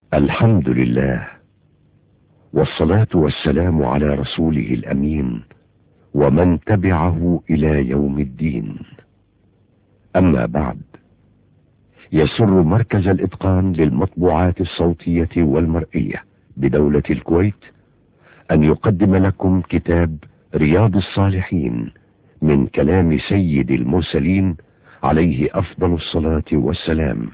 الحمد لله، والصلاة والسلام على رسوله الأمين ومن تبعه إلى يوم الدين. أما بعد، يسر مركز الإتقان للمطبوعات الصوتية والمرئية بدولة الكويت أن يقدم لكم كتاب رياض الصالحين من كلام سيد المرسلين عليه أفضل الصلاة والسلام.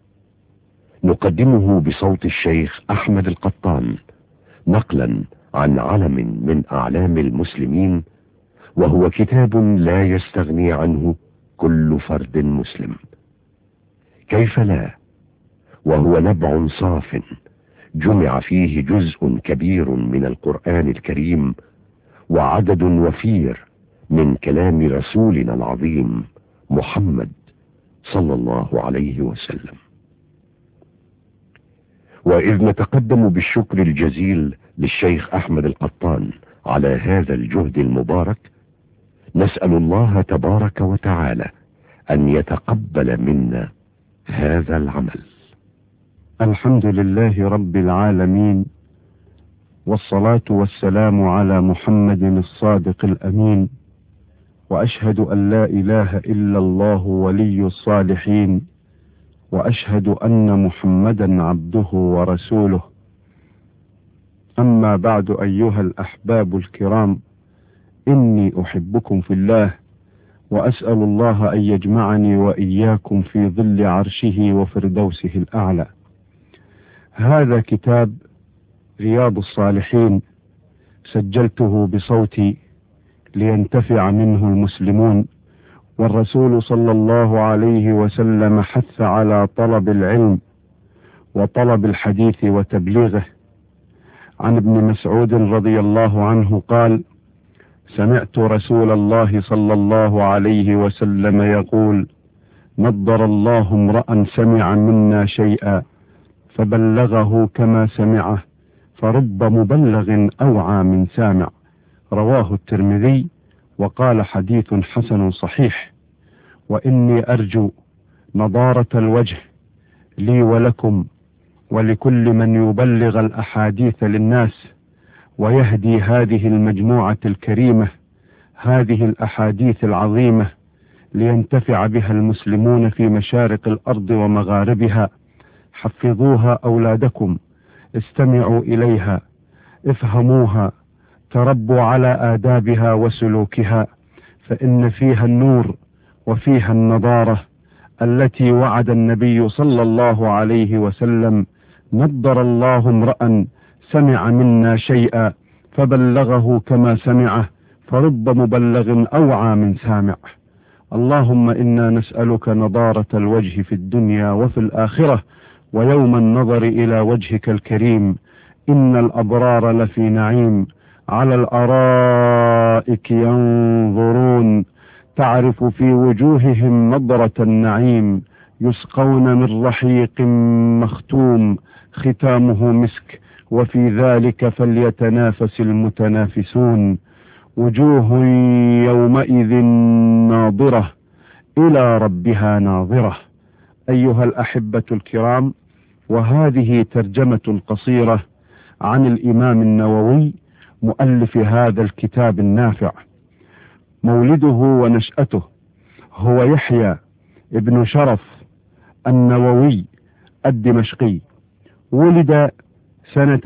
نقدمه بصوت الشيخ أحمد القطان نقلا عن علم من أعلام المسلمين، وهو كتاب لا يستغني عنه كل فرد مسلم. كيف لا، وهو نبع صاف جمع فيه جزء كبير من القرآن الكريم وعدد وفير من كلام رسولنا العظيم محمد صلى الله عليه وسلم. وإذ نتقدم بالشكر الجزيل للشيخ أحمد القطان على هذا الجهد المبارك، نسأل الله تبارك وتعالى أن يتقبل منا هذا العمل. الحمد لله رب العالمين، والصلاة والسلام على محمد الصادق الأمين، وأشهد أن لا إله إلا الله ولي الصالحين، وأشهد أن محمدا عبده ورسوله. أما بعد، أيها الأحباب الكرام، إني أحبكم في الله، وأسأل الله أن يجمعني وإياكم في ظل عرشه وفردوسه الأعلى. هذا كتاب رياض الصالحين سجلته بصوتي لينتفع منه المسلمون، والرسول صلى الله عليه وسلم حث على طلب العلم وطلب الحديث وتبليغه. عن ابن مسعود رضي الله عنه قال: سمعت رسول الله صلى الله عليه وسلم يقول: نضر الله امرأ سمع منا شيئا فبلغه كما سمعه، فرب مبلغ أوعى من سامع. رواه الترمذي، وقال حديث حسن صحيح. وإني أرجو نضارة الوجه لي ولكم ولكل من يبلغ الأحاديث للناس ويهدي هذه المجموعة الكريمة هذه الأحاديث العظيمة لينتفع بها المسلمون في مشارق الأرض ومغاربها. حفظوها أولادكم، استمعوا إليها، افهموها، تربوا على آدابها وسلوكها، فإن فيها النور وفيها النضارة التي وعد النبي صلى الله عليه وسلم: نضر الله امرأ سمع منا شيئا فبلغه كما سمعه، فرب مبلغ أوعى من سامع. اللهم إنا نسألك نضارة الوجه في الدنيا وفي الآخرة ويوم النظر إلى وجهك الكريم. إن الأبرار لفي نعيم على الأرائك ينظرون، تعرف في وجوههم نضرة النعيم، يسقون من رحيق مختوم ختامه مسك، وفي ذلك فليتنافس المتنافسون. وجوه يومئذ ناظرة إلى ربها ناظرة. أيها الأحبة الكرام، وهذه ترجمة قصيرة عن الإمام النووي مؤلف هذا الكتاب النافع. مولده ونشأته هو يحيى ابن شرف النووي الدمشقي، ولد سنة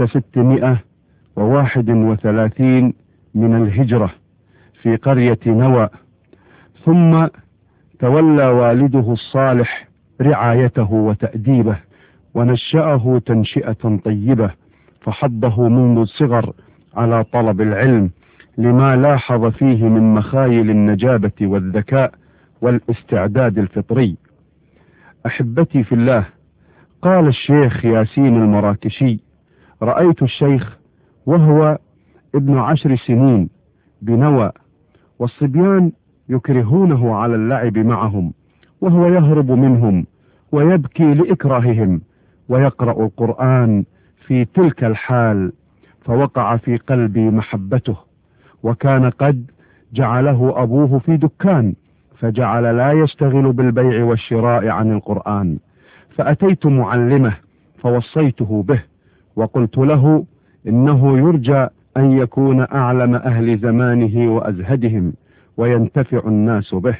631 من الهجرة في قرية نوى، ثم تولى والده الصالح رعايته وتأديبه ونشأه تنشئة طيبة، فحضه منذ الصغر على طلب العلم لما لاحظ فيه من مخايل النجابة والذكاء والاستعداد الفطري. أحبتي في الله، قال الشيخ ياسين المراكشي: رأيت الشيخ وهو ابن 10 سنين بنوى، والصبيان يكرهونه على اللعب معهم، وهو يهرب منهم ويبكي لإكراههم ويقرأ القرآن في تلك الحال، فوقع في قلبي محبته. وكان قد جعله أبوه في دكان، فجعل لا يشتغل بالبيع والشراء عن القرآن، فأتيت معلمه فوصيته به وقلت له إنه يرجى أن يكون أعلم أهل زمانه وأزهدهم وينتفع الناس به.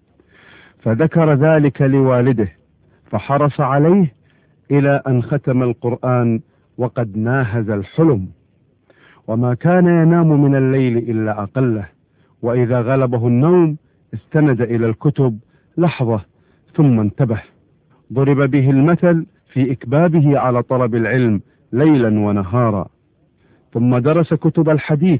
فذكر ذلك لوالده فحرص عليه إلى أن ختم القرآن وقد ناهز الحلم، وما كان ينام من الليل إلا أقله، وإذا غلبه النوم استند إلى الكتب لحظة ثم انتبه. ضرب به المثل في إكبابه على طلب العلم ليلا ونهارا، ثم درس كتب الحديث،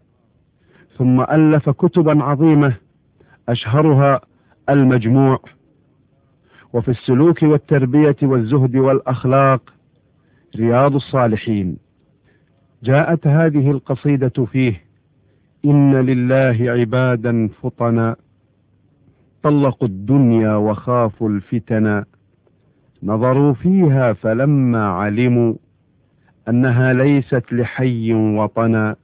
ثم ألف كتبا عظيمة أشهرها المجموع، وفي السلوك والتربية والزهد والأخلاق رياض الصالحين. جاءت هذه القصيدة فيه: إن لله عبادا فطنا طلقوا الدنيا وخافوا الفتنا، نظروا فيها فلما علموا أنها ليست لحي وطنا،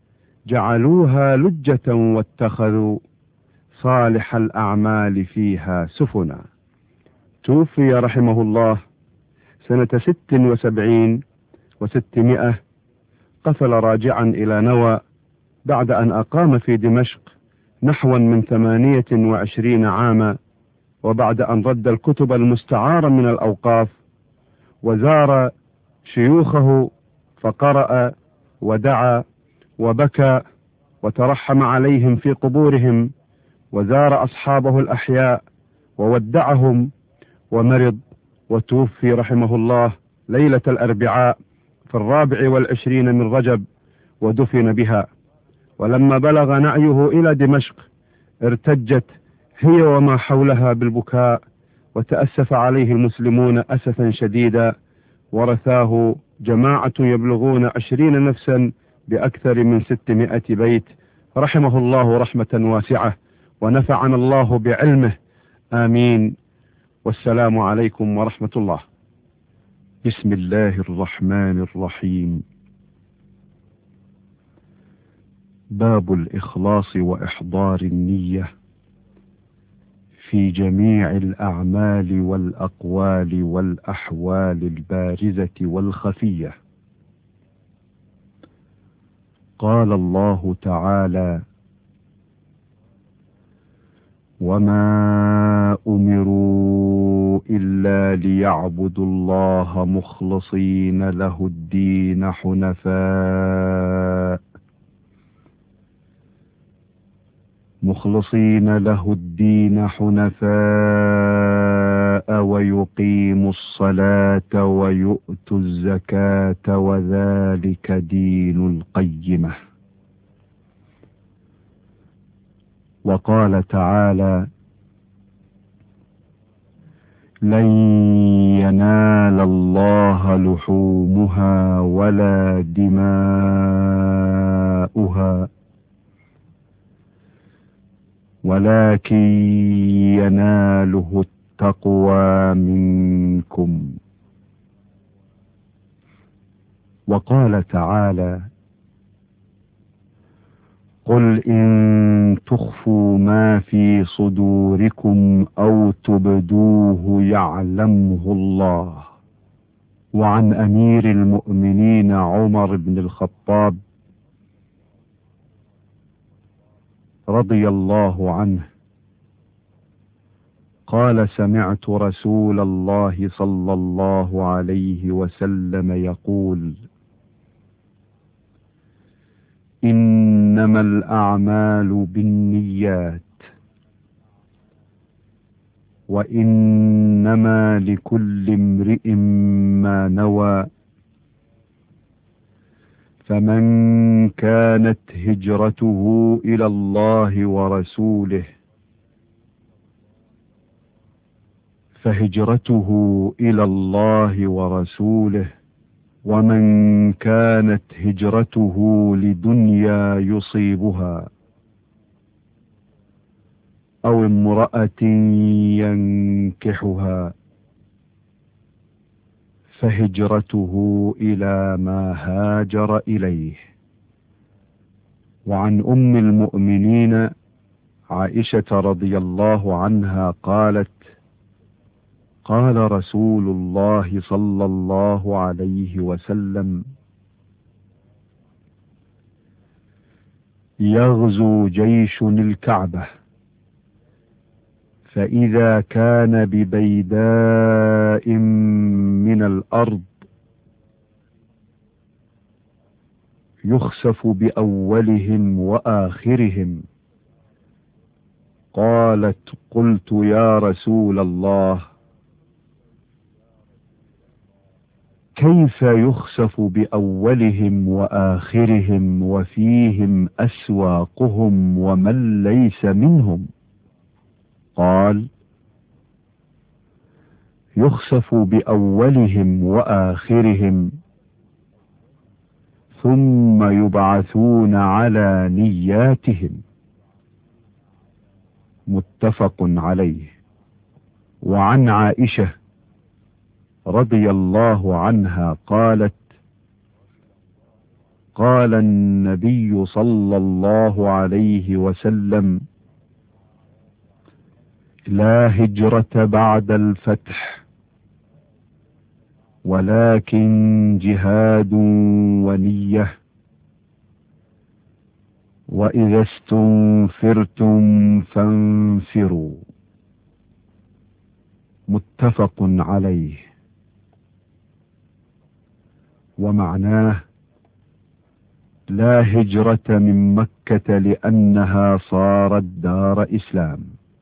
جعلوها لجة واتخذوا صالح الأعمال فيها سفنا. توفي رحمه الله سنة 76 و600، قفل راجعا إلى نوى بعد أن أقام في دمشق نحوا من 28 عاما، وبعد أن رد الكتب المستعارة من الأوقاف، وزار شيوخه فقرأ ودعا وبكى وترحم عليهم في قبورهم، وزار أصحابه الأحياء وودعهم، ومرض وتوفي رحمه الله ليلة الأربعاء في 24 من رجب، ودفن بها. ولما بلغ نعيه إلى دمشق ارتجت هي وما حولها بالبكاء، وتأسف عليه المسلمون أسفا شديدا، ورثاه جماعة يبلغون 20 نفسا بأكثر من 600 بيت، رحمه الله رحمة واسعة، ونفعنا الله بعلمه، آمين. والسلام عليكم ورحمة الله. بسم الله الرحمن الرحيم. باب الإخلاص وإحضار النية في جميع الأعمال والأقوال والأحوال البارزة والخفية. قال الله تعالى: وما أمروا إلا ليعبدوا الله مخلصين له الدين حنفاء ويقيموا الصلاة ويؤتوا الزكاة وذلك دين القيمة. وقال تعالى: لن ينال الله لحومها ولا دماؤها ولكن يناله التقوى منكم. وقال تعالى: قل إن تخفوا ما في صدوركم أو تبدوه يعلمه الله. وعن أمير المؤمنين عمر بن الخطاب رضي الله عنه قال: سمعت رسول الله صلى الله عليه وسلم يقول: إنما الأعمال بالنيات وإنما لكل امرئ ما نوى، فمن كانت هجرته إلى الله ورسوله فهجرته إلى الله ورسوله، ومن كانت هجرته لدنيا يصيبها أو امرأة ينكحها فهجرته إلى ما هاجر إليه. وعن أم المؤمنين عائشة رضي الله عنها قالت: قال رسول الله صلى الله عليه وسلم: يغزو جيش الكعبة، فإذا كان ببيداء من الأرض يخسف بأولهم وآخرهم. قالت: قلت يا رسول الله، كيف يخسف بأولهم وآخرهم وفيهم أسواقهم ومن ليس منهم؟ قال: يخسف بأولهم وآخرهم ثم يبعثون على نياتهم. متفق عليه. وعن عائشة رضي الله عنها قالت: قال النبي صلى الله عليه وسلم: لا هجرة بعد الفتح، ولكن جهاد ونية، وإذا استنفرتم فانفروا. متفق عليه. ومعناه: لا هجرة من مكة لأنها صارت دار إسلام.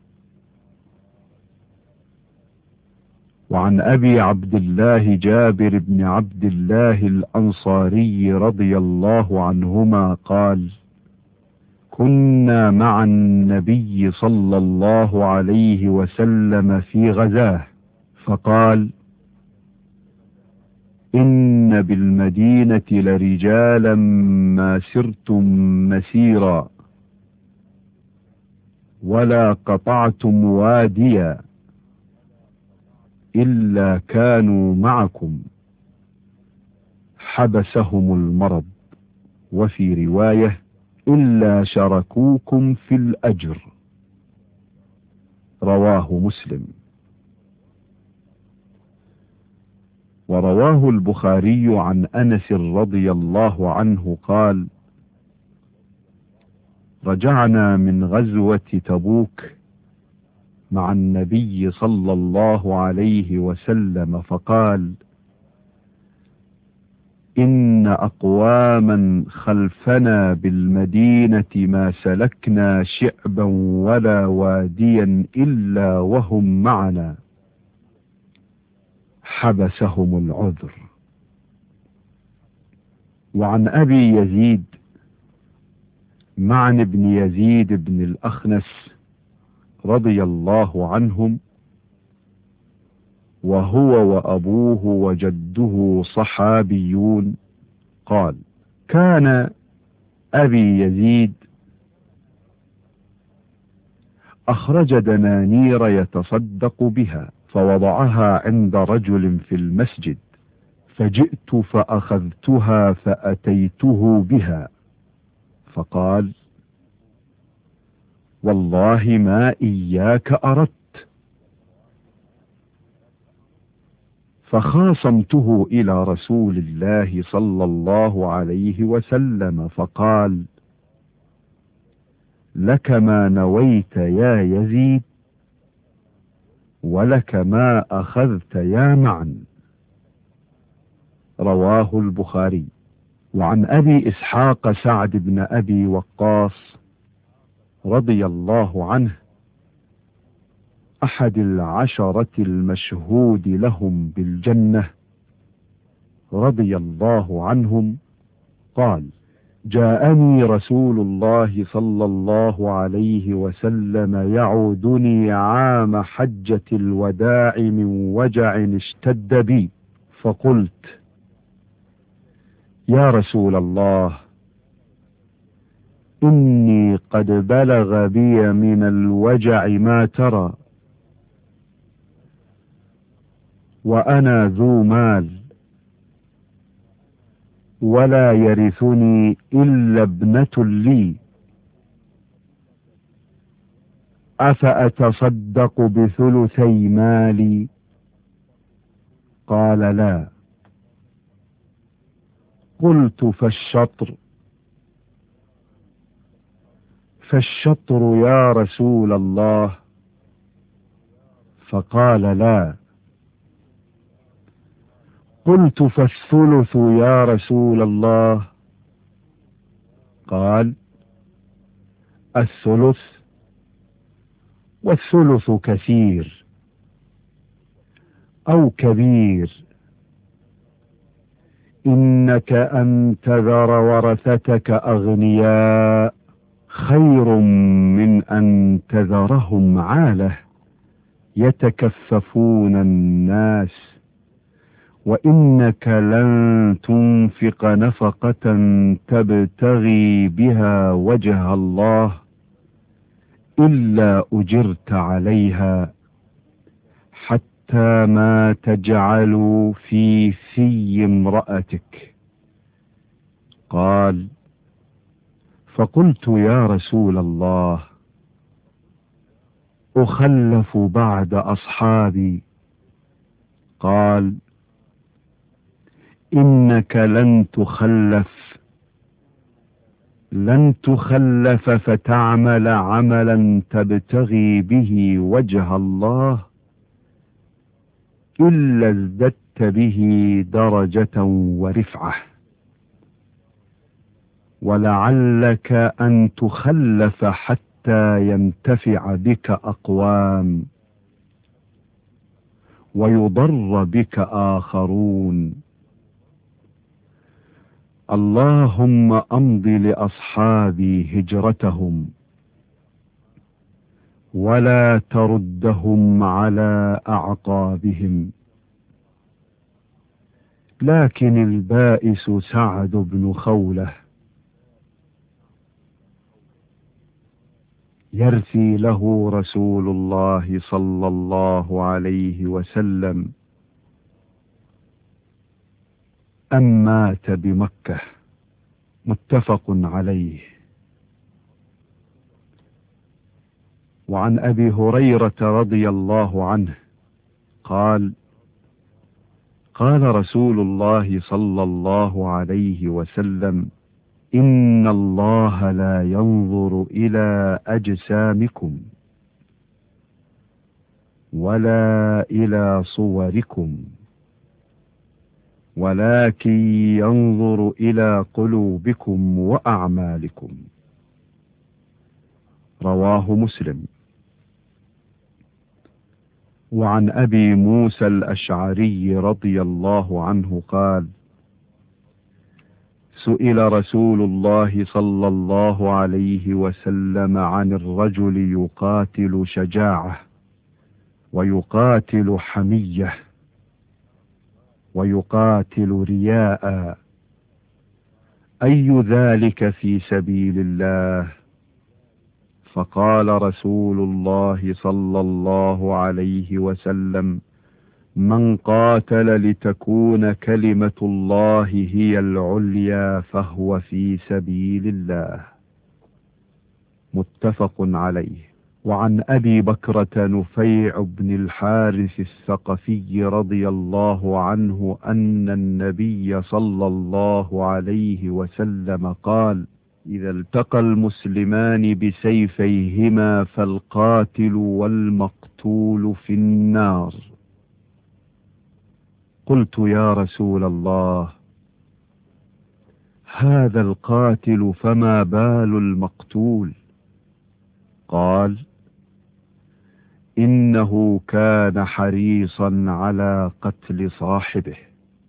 وعن أبي عبد الله جابر بن عبد الله الأنصاري رضي الله عنهما قال: كنا مع النبي صلى الله عليه وسلم في غزاه، فقال: إن بالمدينة لرجالا ما سرتم مسيرا ولا قطعتم واديا إلا كانوا معكم، حبسهم المرض، وفي رواية: إلا شركوكم في الأجر. رواه مسلم. ورواه البخاري عن أنس رضي الله عنه قال: رجعنا من غزوة تبوك مع النبي صلى الله عليه وسلم، فقال: إن أقواما خلفنا بالمدينة ما سلكنا شعبا ولا واديا إلا وهم معنا، حبسهم العذر. وعن أبي يزيد معن بن يزيد بن الأخنس رضي الله عنهم، وهو وأبوه وجده صحابيون، قال: كان أبي يزيد أخرج دنانير يتصدق بها، فوضعها عند رجل في المسجد، فجئت فأخذتها فأتيته بها، فقال: والله ما إياك أردت. فخاصمته إلى رسول الله صلى الله عليه وسلم، فقال: لك ما نويت يا يزيد، ولك ما أخذت يا معن. رواه البخاري. وعن أبي إسحاق سعد بن أبي وقاص رضي الله عنه، أحد العشرة المشهود لهم بالجنة رضي الله عنهم، قال: جاءني رسول الله صلى الله عليه وسلم يعودني عام حجة الوداع من وجع اشتد بي، فقلت: يا رسول الله، إني قد بلغ بي من الوجع ما ترى، وأنا ذو مال، ولا يرثني إلا ابنة لي، أفأتصدق بثلثي مالي؟ قال لا. قلت فالشطر يا رسول الله؟ فقال لا. قلت فالثلث يا رسول الله؟ قال الثلث، والثلث كثير أو كبير. إنك أن تذر ورثتك أغنياء خير من أن تذرهم عالة يتكففون الناس. وإنك لن تنفق نفقة تبتغي بها وجه الله إلا أجرت عليها، حتى ما تجعل في امرأتك. قال: فقلت يا رسول الله، أخلف بعد أصحابي؟ قال: إنك لن تخلف فتعمل عملا تبتغي به وجه الله إلا ازددت به درجة ورفعة، ولعلك أن تخلف حتى ينتفع بك أقوام ويضر بك آخرون. اللهم أمض لأصحابي هجرتهم ولا تردهم على أعقابهم. لكن البائس سعد بن خولة يرثي له رسول الله صلى الله عليه وسلم أن مات بمكة، متفق عليه. وعن أبي هريرة رضي الله عنه قال: قال رسول الله صلى الله عليه وسلم: إن الله لا ينظر إلى أجسامكم ولا إلى صوركم، ولكن ينظر إلى قلوبكم وأعمالكم. رواه مسلم. وعن أبي موسى الأشعري رضي الله عنه قال: سئل رسول الله صلى الله عليه وسلم عن الرجل يقاتل شجاعة ويقاتل حمية ويقاتل رياء، أي ذلك في سبيل الله؟ فقال رسول الله صلى الله عليه وسلم: من قاتل لتكون كلمة الله هي العليا فهو في سبيل الله. متفق عليه. وعن أبي بكرة نفيع بن الحارث الثقفي رضي الله عنه أن النبي صلى الله عليه وسلم قال: إذا التقى المسلمان بسيفيهما فالقاتل والمقتول في النار. قلت يا رسول الله، هذا القاتل فما بال المقتول؟ قال: إنه كان حريصا على قتل صاحبه.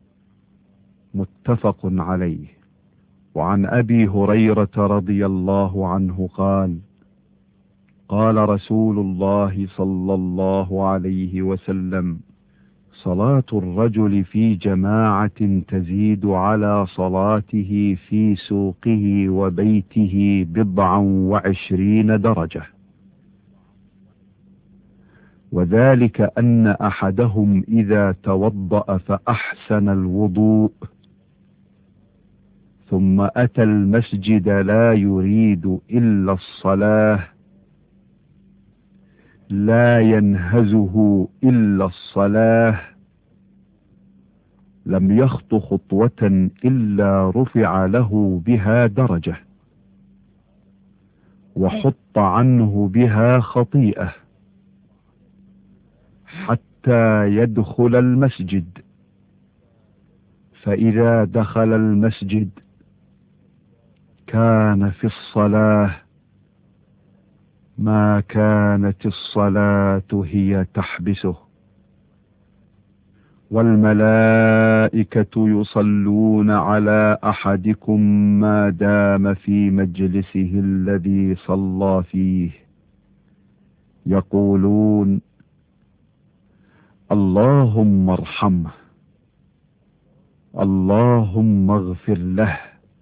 متفق عليه. وعن أبي هريرة رضي الله عنه قال: قال رسول الله صلى الله عليه وسلم: صلاة الرجل في جماعة تزيد على صلاته في سوقه وبيته 27 درجة، وذلك أن أحدهم إذا توضأ فأحسن الوضوء ثم أتى المسجد لا يريد إلا الصلاة، لا ينهزه إلا الصلاة، لم يخط خطوة إلا رفع له بها درجة، وحط عنه بها خطيئة، حتى يدخل المسجد. فإذا دخل المسجد كان في الصلاة ما كانت الصلاة هي تحبسه، والملائكة يصلون على أحدكم ما دام في مجلسه الذي صلى فيه، يقولون: اللهم ارحمه، اللهم اغفر له،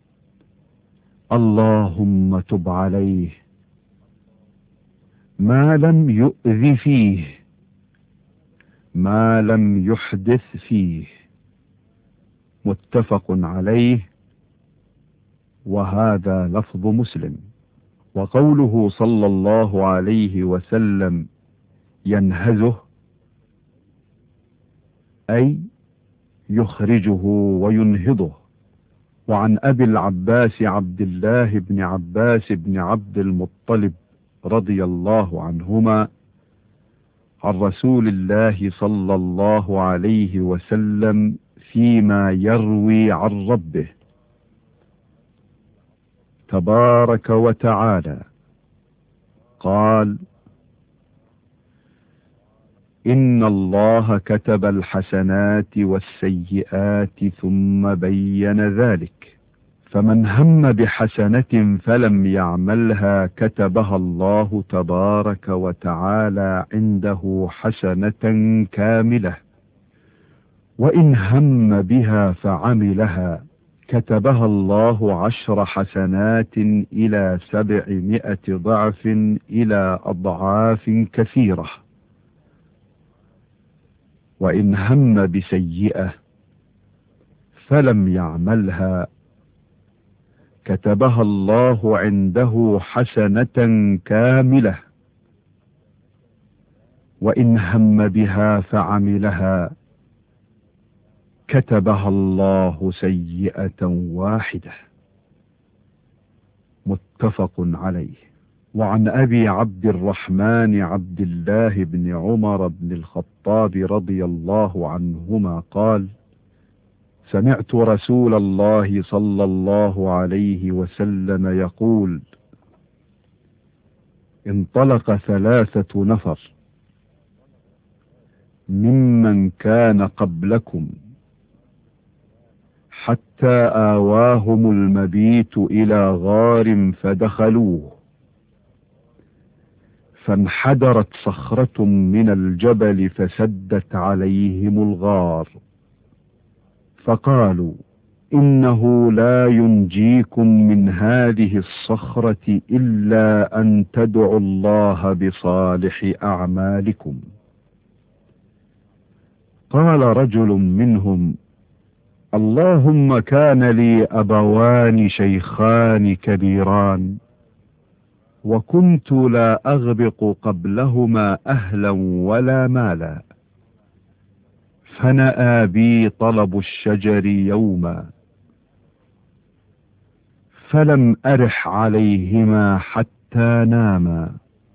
اللهم تب عليه، ما لم يؤذ فيه، ما لم يحدث فيه. متفق عليه، وهذا لفظ مسلم. وقوله صلى الله عليه وسلم ينهزه، أي يخرجه وينهضه. وعن أبي العباس عبد الله بن عباس بن عبد المطلب رضي الله عنهما عن رسول الله صلى الله عليه وسلم فيما يروي عن ربه تبارك وتعالى قال: إن الله كتب الحسنات والسيئات ثم بين ذلك، فمن هم بحسنة فلم يعملها كتبها الله تبارك وتعالى عنده حسنة كاملة، وإن هم بها فعملها كتبها الله 10 حسنات إلى 700 ضعف إلى أضعاف كثيرة. وإن هم بسيئة فلم يعملها كتبها الله عنده حسنة كاملة، وإن هم بها فعملها كتبها الله سيئة واحدة. متفق عليه. وعن أبي عبد الرحمن عبد الله بن عمر بن الخطاب رضي الله عنهما قال: سمعت رسول الله صلى الله عليه وسلم يقول: انطلق 3 نفر ممن كان قبلكم حتى آواهم المبيت إلى غار فدخلوه، فانحدرت صخرة من الجبل فسدت عليهم الغار، فقالوا: إنه لا ينجيكم من هذه الصخرة إلا أن تدعوا الله بصالح أعمالكم. قال رجل منهم: اللهم كان لي أبوان شيخان كبيران، وكنت لا أغبق قبلهما أهلا ولا مالا، فنأى بي طلب الشجر يوما، فلم أرح عليهما حتى ناما،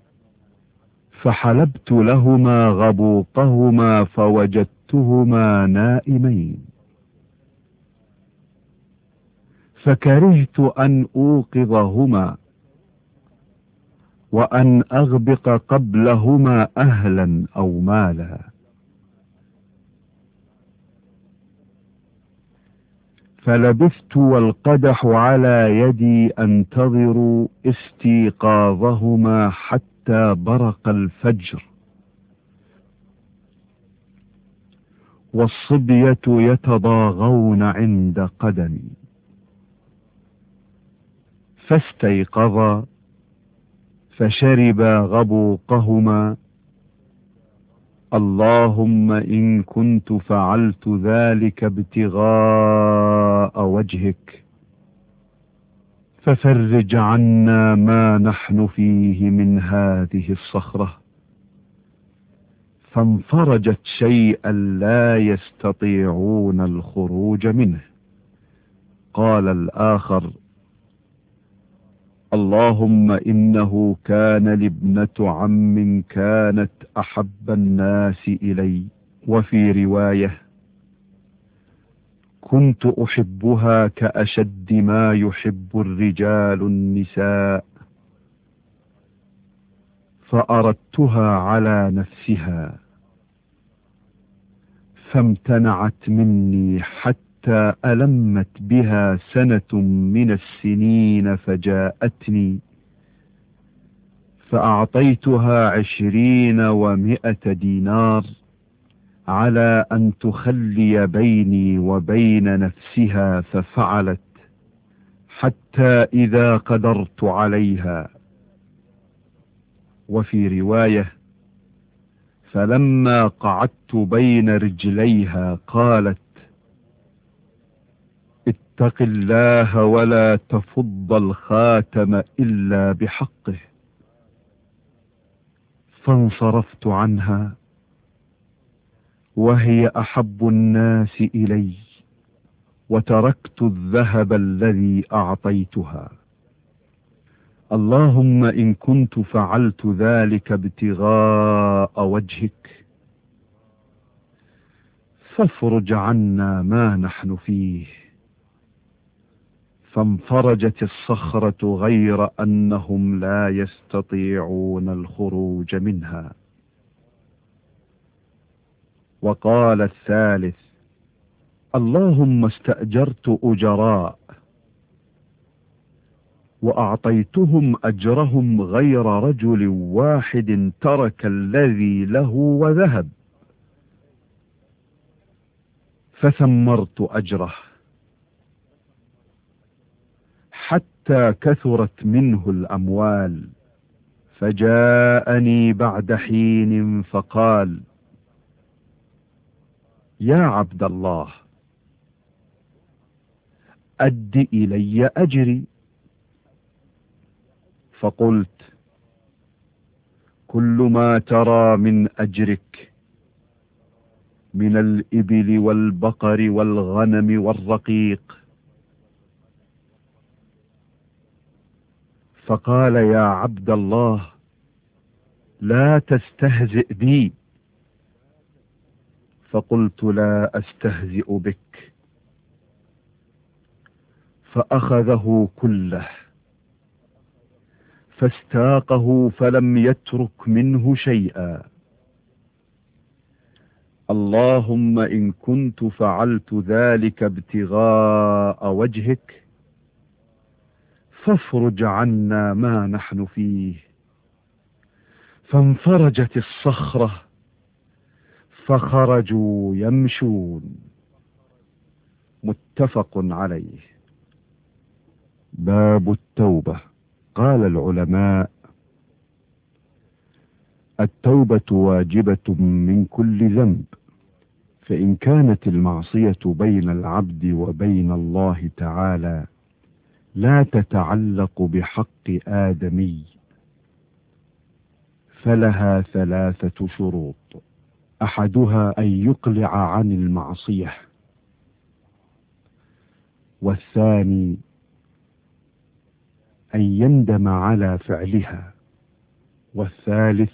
فحلبت لهما غبوقهما فوجدتهما نائمين، فكرهت أن أوقظهما وأن أغبق قبلهما أهلا أو مالا، فلبثت والقدح على يدي أنتظر استيقاظهما حتى برق الفجر، والصبية يتضاغون عند قدمي، فاستيقظا فشربا غبوقهما. اللهم إن كنت فعلت ذلك ابتغاء وجهك ففرج عنا ما نحن فيه من هذه الصخرة، فانفرجت شيئا لا يستطيعون الخروج منه. قال الآخر: اللهم إنه كان لي ابنة عم كانت أحب الناس إلي. وفي رواية: كنت أحبها كأشد ما يحب الرجال النساء، فأردتها على نفسها فامتنعت مني حتى ألمت بها سنة من السنين، فجاءتني فأعطيتها 20 و100 دينار على أن تخلي بيني وبين نفسها، ففعلت حتى إذا قدرت عليها. وفي رواية: فلما قعدت بين رجليها قالت: اتق الله ولا تفض الخاتم إلا بحقه. فانصرفت عنها وهي أحب الناس إلي، وتركت الذهب الذي أعطيتها. اللهم إن كنت فعلت ذلك ابتغاء وجهك فافرج عنا ما نحن فيه. فانفرجت الصخرة غير أنهم لا يستطيعون الخروج منها. وقال الثالث: اللهم استأجرت أجراء وأعطيتهم أجرهم غير رجل واحد ترك الذي له وذهب، فثمرت أجره حتى كثرت منه الأموال. فجاءني بعد حين فقال: يا عبد الله، أد إلي أجري. فقلت: كل ما ترى من أجرك من الإبل والبقر والغنم والرقيق. فقال: يا عبد الله، لا تستهزئ بي. فقلت: لا أستهزئ بك. فأخذه كله فاستاقه فلم يترك منه شيئا. اللهم إن كنت فعلت ذلك ابتغاء وجهك فافرج عنا ما نحن فيه. فانفرجت الصخرة فخرجوا يمشون. متفق عليه. باب التوبة. قال العلماء: التوبة واجبة من كل ذنب، فإن كانت المعصية بين العبد وبين الله تعالى لا تتعلق بحق آدمي فلها 3 شروط: أحدها أن يقلع عن المعصية، والثاني أن يندم على فعلها، والثالث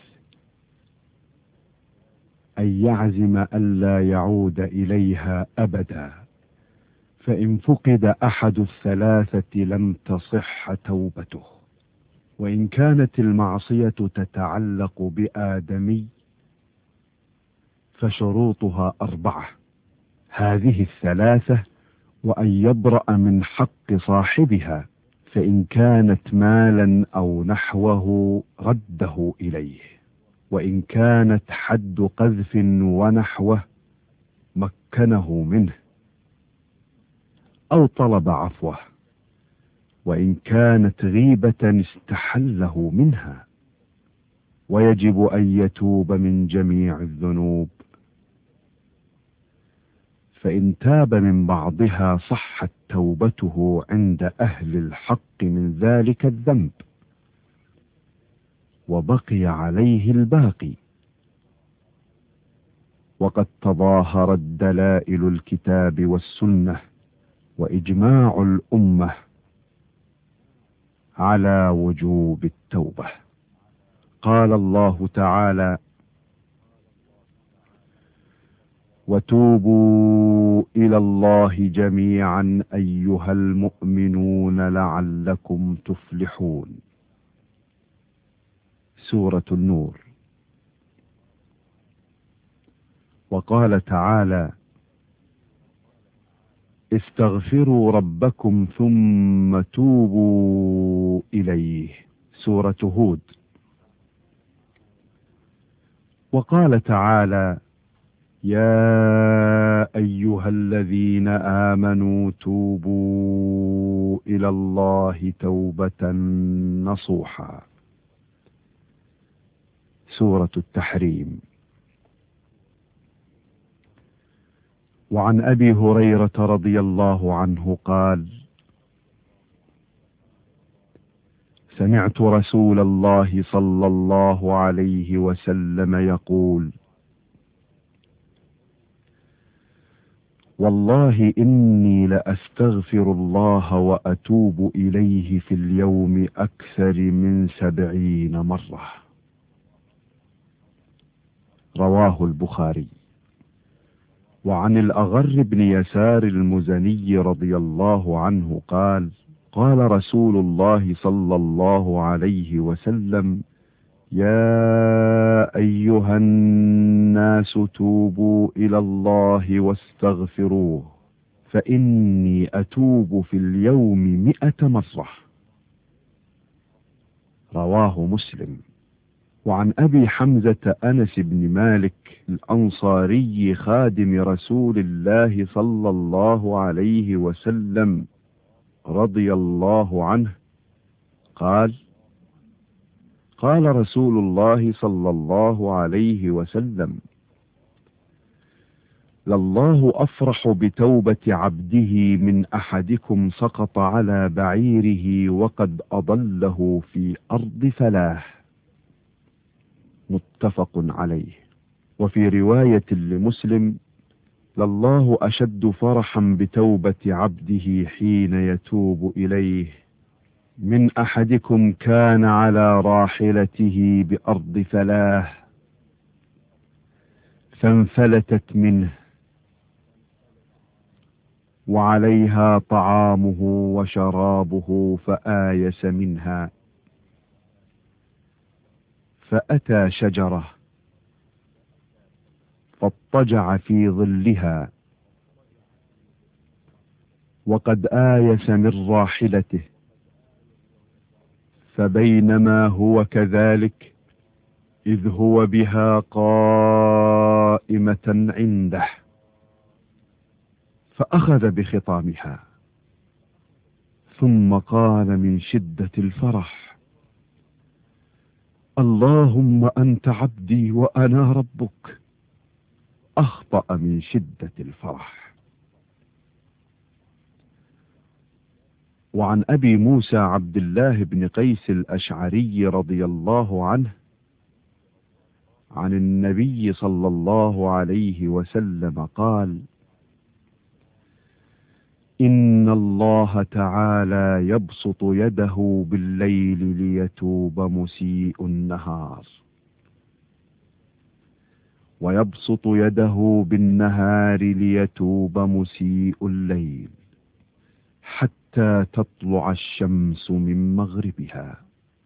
أن يعزم ألا يعود إليها أبدا. فإن فقد أحد ال3 لم تصح توبته. وإن كانت المعصية تتعلق بآدمي فشروطها 4: هذه ال3: وأن يبرأ من حق صاحبها، فإن كانت مالا أو نحوه رده إليه، وإن كانت حد قذف ونحوه مكنه منه أو طلب عفوه، وإن كانت غيبة استحله منها. ويجب أن يتوب من جميع الذنوب، فإن تاب من بعضها صحت توبته عند أهل الحق من ذلك الذنب، وبقي عليه الباقي. وقد تظاهرت دلائل الكتاب والسنة وإجماع الأمة على وجوب التوبة. قال الله تعالى: وتوبوا إلى الله جميعا أيها المؤمنون لعلكم تفلحون. سورة النور. وقال تعالى: استغفروا ربكم ثم توبوا إليه. سورة هود. وقال تعالى: يا أيها الذين آمنوا توبوا إلى الله توبة نصوحا. سورة التحريم. وعن أبي هريرة رضي الله عنه قال: سمعت رسول الله صلى الله عليه وسلم يقول: والله إني لأستغفر الله وأتوب إليه في اليوم أكثر من 70 مرة. رواه البخاري. وعن الأغر بن يسار المزني رضي الله عنه قال: قال رسول الله صلى الله عليه وسلم: يا أيها الناس توبوا إلى الله واستغفروه فإني أتوب في اليوم 100 مرة. رواه مسلم. وعن أبي حمزة أنس بن مالك الأنصاري خادم رسول الله صلى الله عليه وسلم رضي الله عنه قال: قال رسول الله صلى الله عليه وسلم: لله أفرح بتوبة عبده من أحدكم سقط على بعيره وقد أضله في أرض فلاح. متفق عليه. وفي رواية لمسلم: لله أشد فرحا بتوبة عبده حين يتوب إليه من أحدكم كان على راحلته بأرض فلاح فانفلتت منه وعليها طعامه وشرابه فآيس منها، فأتى شجرة فاضطجع في ظلها وقد آيس من راحلته، فبينما هو كذلك إذ هو بها قائمة عنده، فأخذ بخطامها ثم قال من شدة الفرح: اللهم أنت عبدي وأنا ربك. أخطأ من شدة الفرح. وعن أبي موسى عبد الله بن قيس الأشعري رضي الله عنه عن النبي صلى الله عليه وسلم قال: إن الله تعالى يبسط يده بالليل ليتوب مسيء النهار، ويبسط يده بالنهار ليتوب مسيء الليل، حتى تطلع الشمس من مغربها.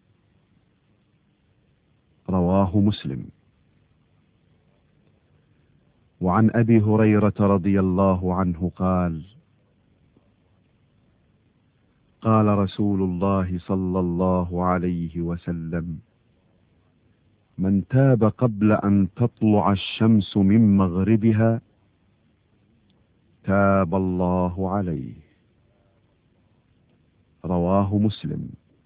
رواه مسلم. وعن أبي هريرة رضي الله عنه قال: قال رسول الله صلى الله عليه وسلم: من تاب قبل أن تطلع الشمس من مغربها تاب الله عليه. رواه مسلم.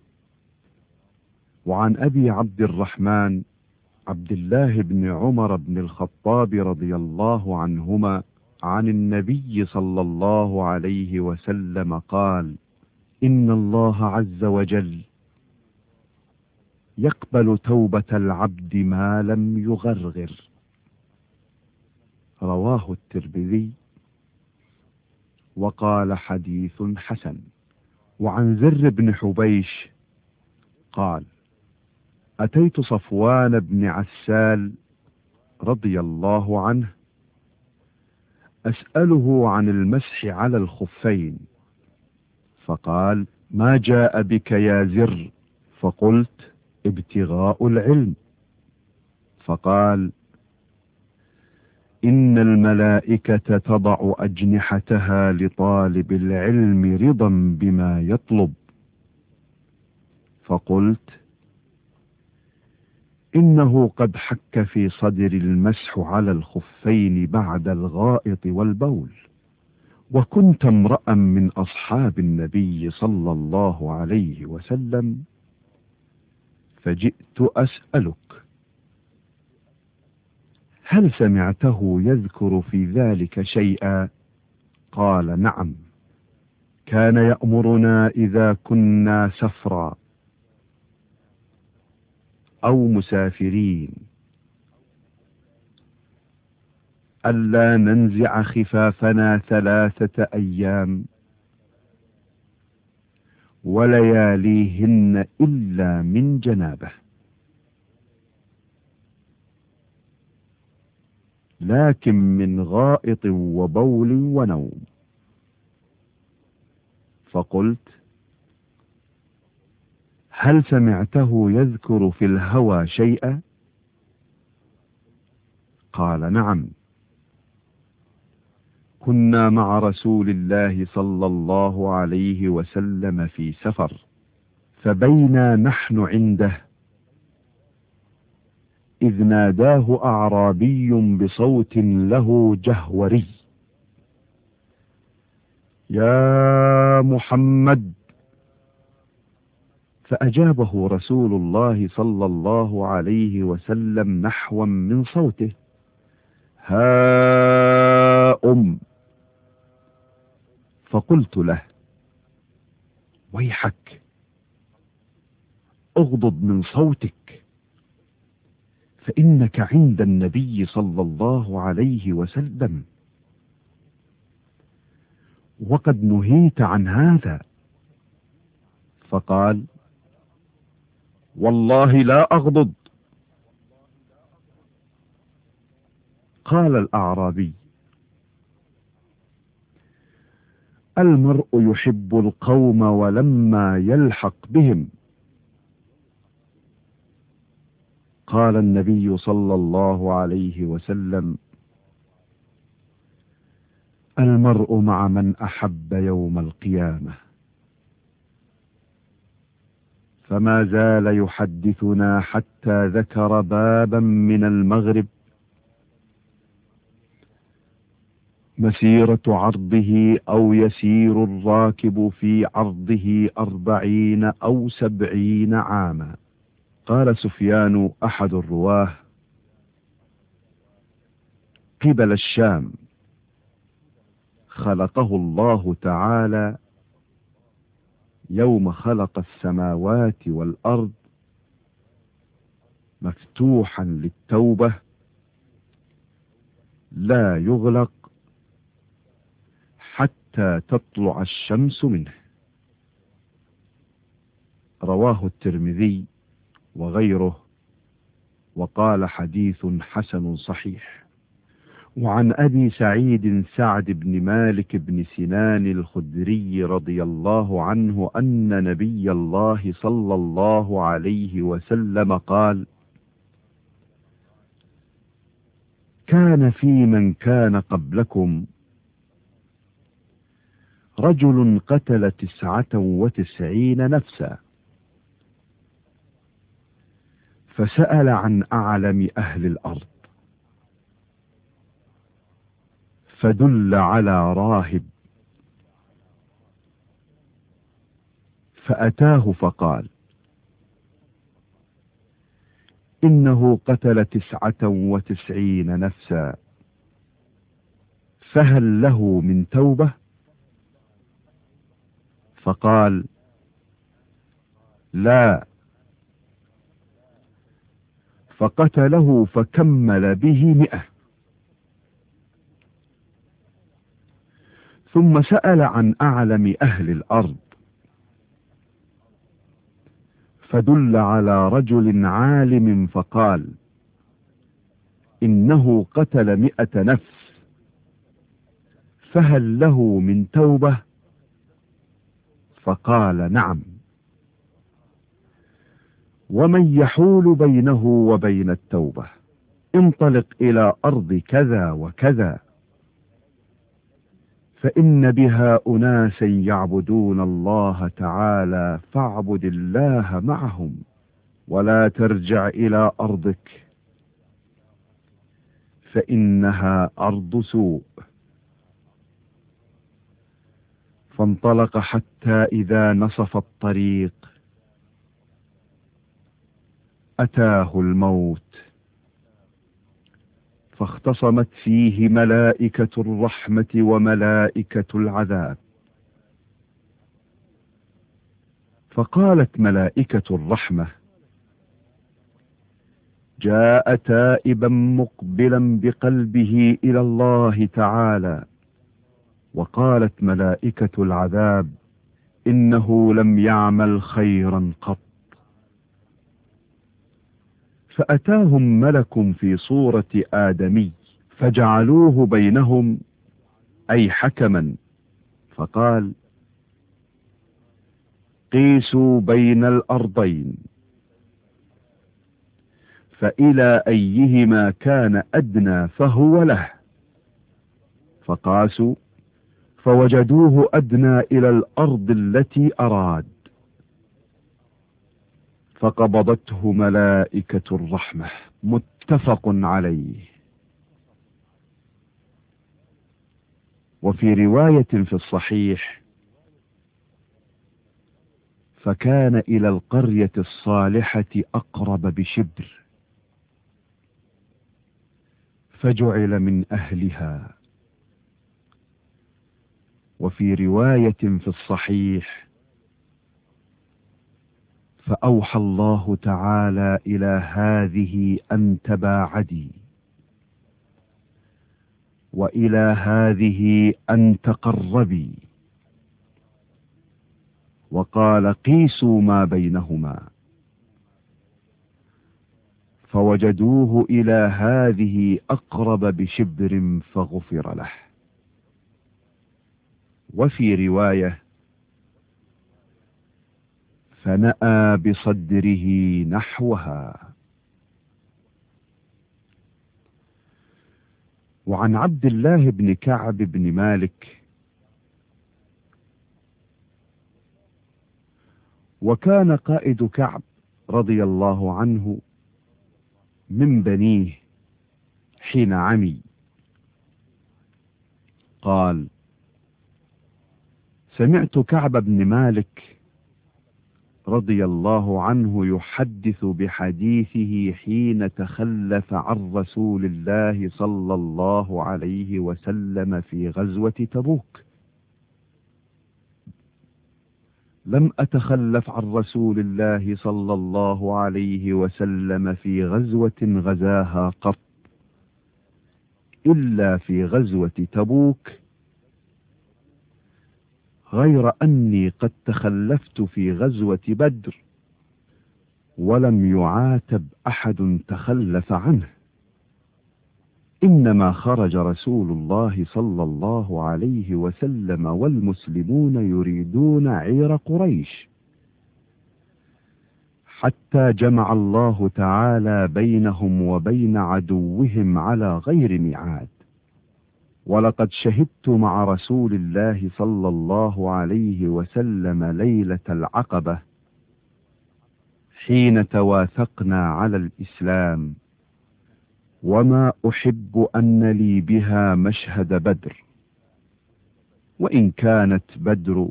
وعن أبي عبد الرحمن عبد الله بن عمر بن الخطاب رضي الله عنهما عن النبي صلى الله عليه وسلم قال: إن الله عز وجل يقبل توبة العبد ما لم يغرغر. رواه الترمذي وقال حديث حسن. وعن زر بن حبيش قال: أتيت صفوان بن عسال رضي الله عنه أسأله عن المسح على الخفين، فقال: ما جاء بك يا زر؟ فقلت: ابتغاء العلم. فقال: إن الملائكة تضع أجنحتها لطالب العلم رضا بما يطلب. فقلت: إنه قد حك في صدر المسح على الخفين بعد الغائط والبول، وكنت امرأ من أصحاب النبي صلى الله عليه وسلم، فجئت أسألك: هل سمعته يذكر في ذلك شيئا؟ قال: نعم، كان يأمرنا إذا كنا سفرا أو مسافرين ألا ننزع خفافنا 3 أيام ولياليهن إلا من جنابه، لكن من غائط وبول ونوم. فقلت: هل سمعته يذكر في الهوى شيئا؟ قال: نعم، كنا مع رسول الله صلى الله عليه وسلم في سفر، فبينا نحن عنده إذ ناداه أعرابي بصوت له جهوري: يا محمد! فأجابه رسول الله صلى الله عليه وسلم نحوا من صوته: ها فقلت له: ويحك، اغضض من صوتك، فإنك عند النبي صلى الله عليه وسلم، وقد نهيت عن هذا. فقال: والله لا أغضض. قال الأعرابي: المرء يحب القوم ولما يلحق بهم. قال النبي صلى الله عليه وسلم: المرء مع من أحب يوم القيامة. فما زال يحدثنا حتى ذكر بابا من المغرب مسيرة عرضه أو يسير الراكب في عرضه 40 أو 70 عاما. قال سفيان أحد الرواه: قبل الشام، خلقه الله تعالى يوم خلق السماوات والأرض مفتوحا للتوبة لا يغلق حتى تطلع الشمس منه. رواه الترمذي وغيره وقال حديث حسن صحيح. وعن أبي سعيد سعد بن مالك بن سنان الخدري رضي الله عنه أن نبي الله صلى الله عليه وسلم قال: كان في من كان قبلكم رجل قتل 99 نفسا، فسأل عن أعلم أهل الأرض، فدل على راهب، فأتاه فقال: إنه قتل 99 نفسا، فهل له من توبة؟ فقال: لا. فقتله فكمل به 100. ثم سأل عن أعلم أهل الأرض، فدل على رجل عالم فقال: إنه قتل 100 نفس، فهل له من توبة؟ فقال: نعم. ومن يحول بينه وبين التوبة؟ انطلق إلى أرض كذا وكذا، فإن بها أناسا يعبدون الله تعالى، فاعبد الله معهم، ولا ترجع إلى أرضك فإنها أرض سوء. فانطلق حتى إذا نصف الطريق أتاه الموت، فاختصمت فيه ملائكة الرحمة وملائكة العذاب. فقالت ملائكة الرحمة: جاء تائبا مقبلا بقلبه إلى الله تعالى. وقالت ملائكة العذاب: إنه لم يعمل خيرا قط. فأتاهم ملك في صورة آدمي، فجعلوه بينهم، أي حكما، فقال: قيسوا بين الأرضين، فإلى أيهما كان أدنى فهو له. فقاسوا فوجدوه أدنى إلى الأرض التي أراد، فقبضته ملائكة الرحمة. متفق عليه. وفي رواية في الصحيح: فكان إلى القرية الصالحة أقرب بشبر، فجعل من أهلها. وفي رواية في الصحيح: فأوحى الله تعالى إلى هذه أن تباعدي، وإلى هذه أن تقربي، وقال: قيسوا ما بينهما. فوجدوه إلى هذه أقرب بشبر فغفر له. وفي رواية: فنأى بصدره نحوها. وعن عبد الله بن كعب بن مالك: وكان قائد كعب رضي الله عنه من بنيه حين عمي. قال: سمعت كعب بن مالك رضي الله عنه يحدث بحديثه حين تخلف عن رسول الله صلى الله عليه وسلم في غزوة تبوك: لم أتخلف عن رسول الله صلى الله عليه وسلم في غزوة غزاها قط، إلا في غزوة تبوك، غير أني قد تخلفت في غزوة بدر، ولم يعاتب أحد تخلف عنه، إنما خرج رسول الله صلى الله عليه وسلم والمسلمون يريدون عير قريش، حتى جمع الله تعالى بينهم وبين عدوهم على غير ميعاد. ولقد شهدت مع رسول الله صلى الله عليه وسلم ليلة العقبة حين تواثقنا على الإسلام، وما أحب أن لي بها مشهد بدر، وإن كانت بدر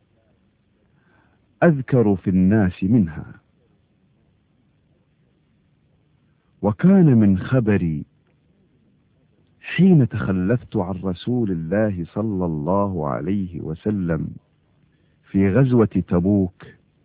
أذكر في الناس منها. وكان من خبري حين تخلفت عن رسول الله صلى الله عليه وسلم في غزوة تبوك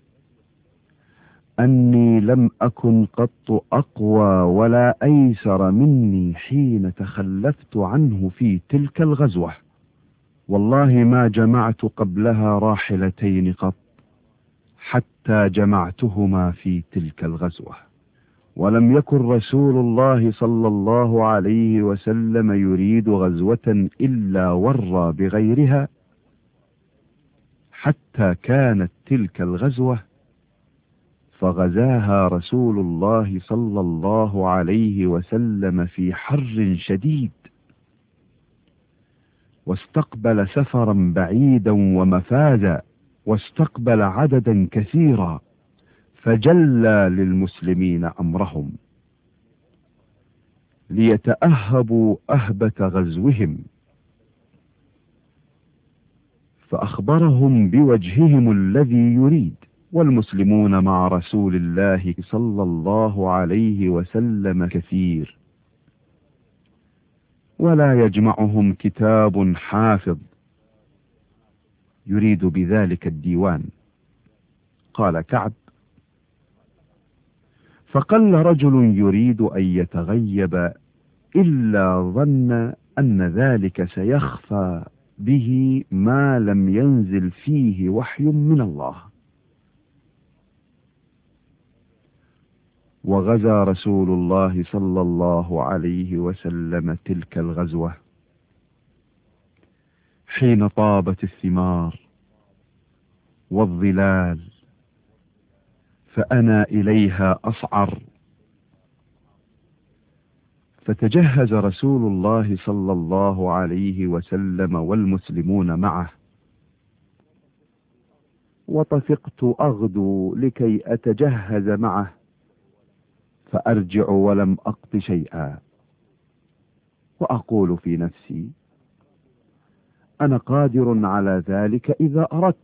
أني لم أكن قط أقوى ولا أيسر مني حين تخلفت عنه في تلك الغزوة، والله ما جمعت قبلها راحلتين قط حتى جمعتهما في تلك الغزوة، ولم يكن رسول الله صلى الله عليه وسلم يريد غزوة إلا ورى بغيرها، حتى كانت تلك الغزوة فغزاها رسول الله صلى الله عليه وسلم في حر شديد، واستقبل سفرا بعيدا ومفازا، واستقبل عددا كثيرا، فجلى للمسلمين أمرهم ليتأهبوا أهبة غزوهم، فأخبرهم بوجههم الذي يريد، والمسلمون مع رسول الله صلى الله عليه وسلم كثير، ولا يجمعهم كتاب حافظ يريد بذلك الديوان. قال كعب: فقل رجل يريد أن يتغيب إلا ظن أن ذلك سيخفى به ما لم ينزل فيه وحي من الله. وغزا رسول الله صلى الله عليه وسلم تلك الغزوة حين طابت الثمار والظلال، فأنا إليها أصعر، فتجهز رسول الله صلى الله عليه وسلم والمسلمون معه، وطفقت أغدو لكي أتجهز معه، فأرجع ولم أقض شيئا، وأقول في نفسي: أنا قادر على ذلك إذا أردت.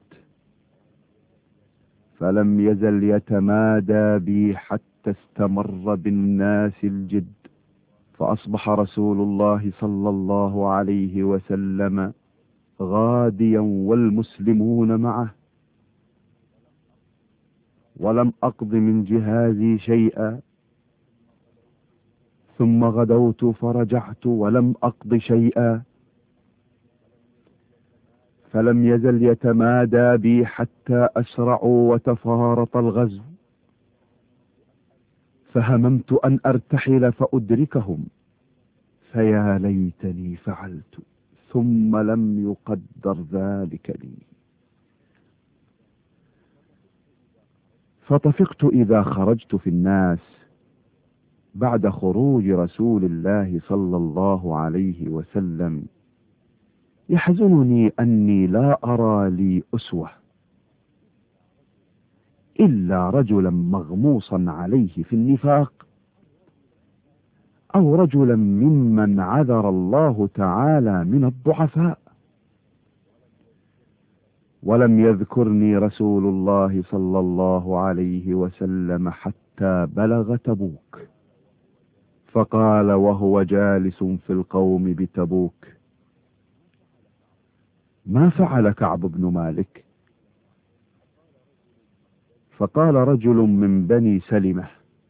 فلم يزل يتمادى بي حتى استمر بالناس الجد، فأصبح رسول الله صلى الله عليه وسلم غاديا والمسلمون معه، ولم أقض من جهازي شيئا، ثم غدوت فرجعت ولم أقض شيئا، فلم يزل يتمادى بي حتى أسرعوا وتفارط الغزو، فهممت أن أرتحل فأدركهم، فيا ليتني فعلت، ثم لم يقدر ذلك لي. فطفقت إذا خرجت في الناس بعد خروج رسول الله صلى الله عليه وسلم، يحزنني أني لا أرى لي أسوة إلا رجلا مغموصا عليه في النفاق، أو رجلا ممن عذر الله تعالى من الضعفاء. ولم يذكرني رسول الله صلى الله عليه وسلم حتى بلغ تبوك، فقال وهو جالس في القوم بتبوك: ما فعل كعب بن مالك؟ فقال رجل من بني سلمة: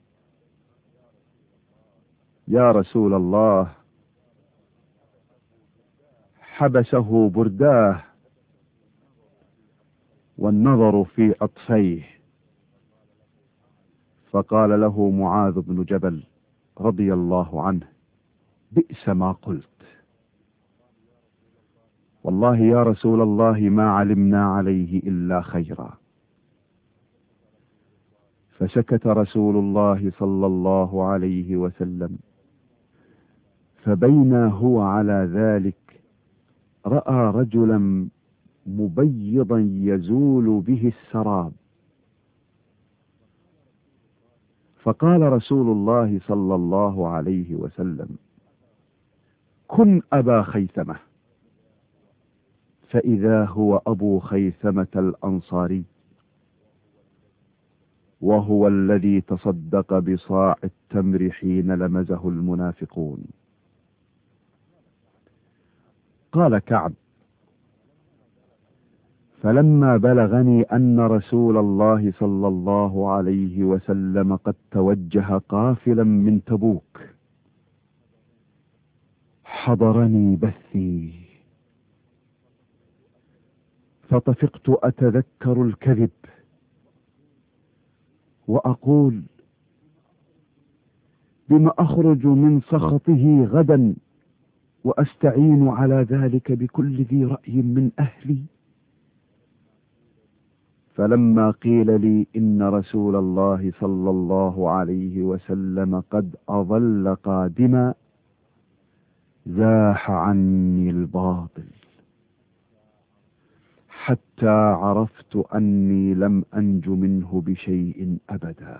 يا رسول الله، حبسه برداه والنظر في عطفيه. فقال له معاذ بن جبل رضي الله عنه: بئس ما قلت، والله يا رسول الله ما علمنا عليه إلا خيرا. فسكت رسول الله صلى الله عليه وسلم، فبينا هو على ذلك رأى رجلا مبيضا يزول به السراب، فقال رسول الله صلى الله عليه وسلم: كن أبا خيثمة. فإذا هو أبو خيثمة الأنصاري، وهو الذي تصدق بصاع التمر حين لمزه المنافقون. قال كعب: فلما بلغني أن رسول الله صلى الله عليه وسلم قد توجه قافلا من تبوك، حضرني بثي، فطفقت أتذكر الكذب وأقول: بما أخرج من سخطه غدا وأستعين على ذلك بكل ذي رأي من أهلي؟ فلما قيل لي إن رسول الله صلى الله عليه وسلم قد أظل قادما زاح عني الباطل، حتى عرفت أني لم أنج منه بشيء أبدا،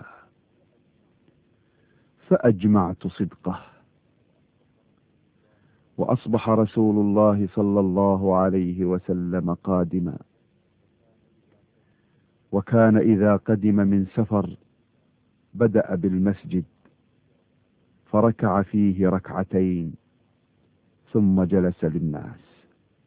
فأجمعت صدقه. وأصبح رسول الله صلى الله عليه وسلم قادما، وكان إذا قدم من سفر بدأ بالمسجد فركع فيه ركعتين ثم جلس للناس.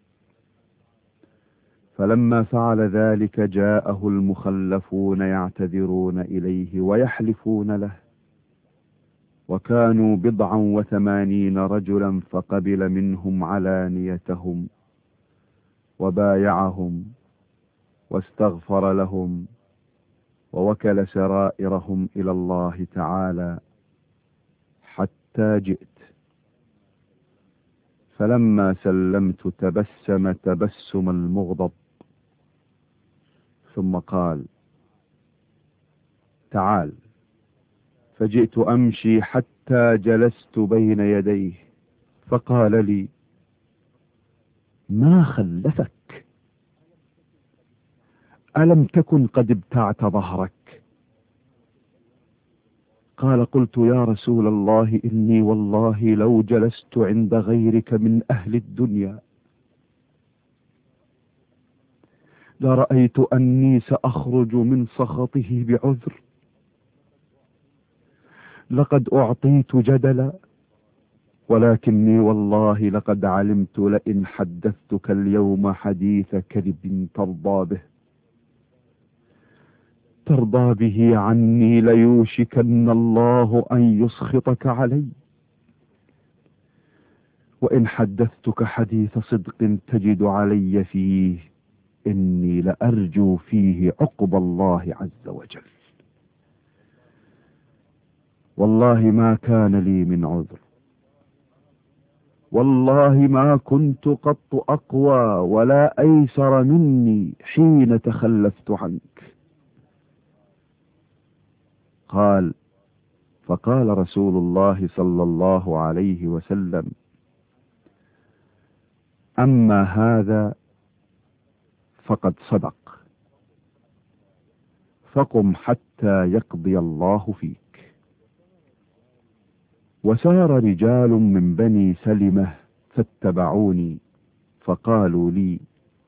فلما فعل ذلك جاءه المخلفون يعتذرون إليه ويحلفون له، وكانوا 89 رجلا، فقبل منهم علانيتهم وبايعهم واستغفر لهم ووكل سرائرهم إلى الله تعالى حتى جئت. فلما سلمت تبسم تبسم المغضب، ثم قال: تعال. فجئت أمشي حتى جلست بين يديه، فقال لي: ما خلفك؟ ألم تكن قد ابتعت ظهرك؟ قال: قلت يا رسول الله إني والله لو جلست عند غيرك من أهل الدنيا لرأيت أني سأخرج من سخطه بعذر. لقد أعطيت جدلا، ولكني والله لقد علمت لئن حدثتك اليوم حديث كذب ترضى به عني ليوشكن الله أن يسخطك علي، وإن حدثتك حديث صدق تجد علي فيه إني لأرجو فيه عقب الله عز وجل. والله ما كان لي من عذر، والله ما كنت قط أقوى ولا أيسر مني حين تخلفت عنك. قال: فقال رسول الله صلى الله عليه وسلم: أما هذا فقد صدق، فقم حتى يقضي الله فيك. وسار رجال من بني سلمة فاتبعوني، فقالوا لي: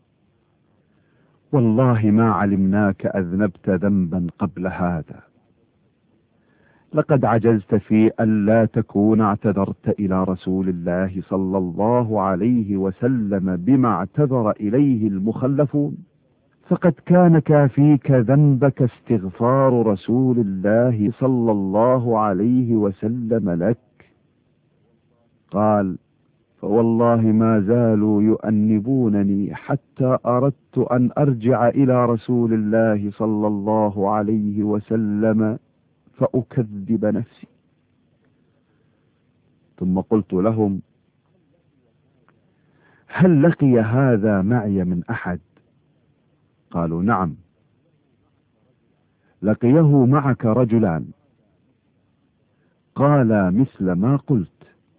والله ما علمناك أذنبت ذنبا قبل هذا، لقد عجزت في أن لا تكون اعتذرت إلى رسول الله صلى الله عليه وسلم بما اعتذر إليه المخلفون، فقد كان كافيك ذنبك استغفار رسول الله صلى الله عليه وسلم لك. قال: فوالله ما زالوا يؤنبونني حتى أردت أن أرجع إلى رسول الله صلى الله عليه وسلم فأكذب نفسي. ثم قلت لهم: هل لقي هذا معي من أحد؟ قالوا: نعم. لقيه معك رجلان. قال: مثل ما قلت.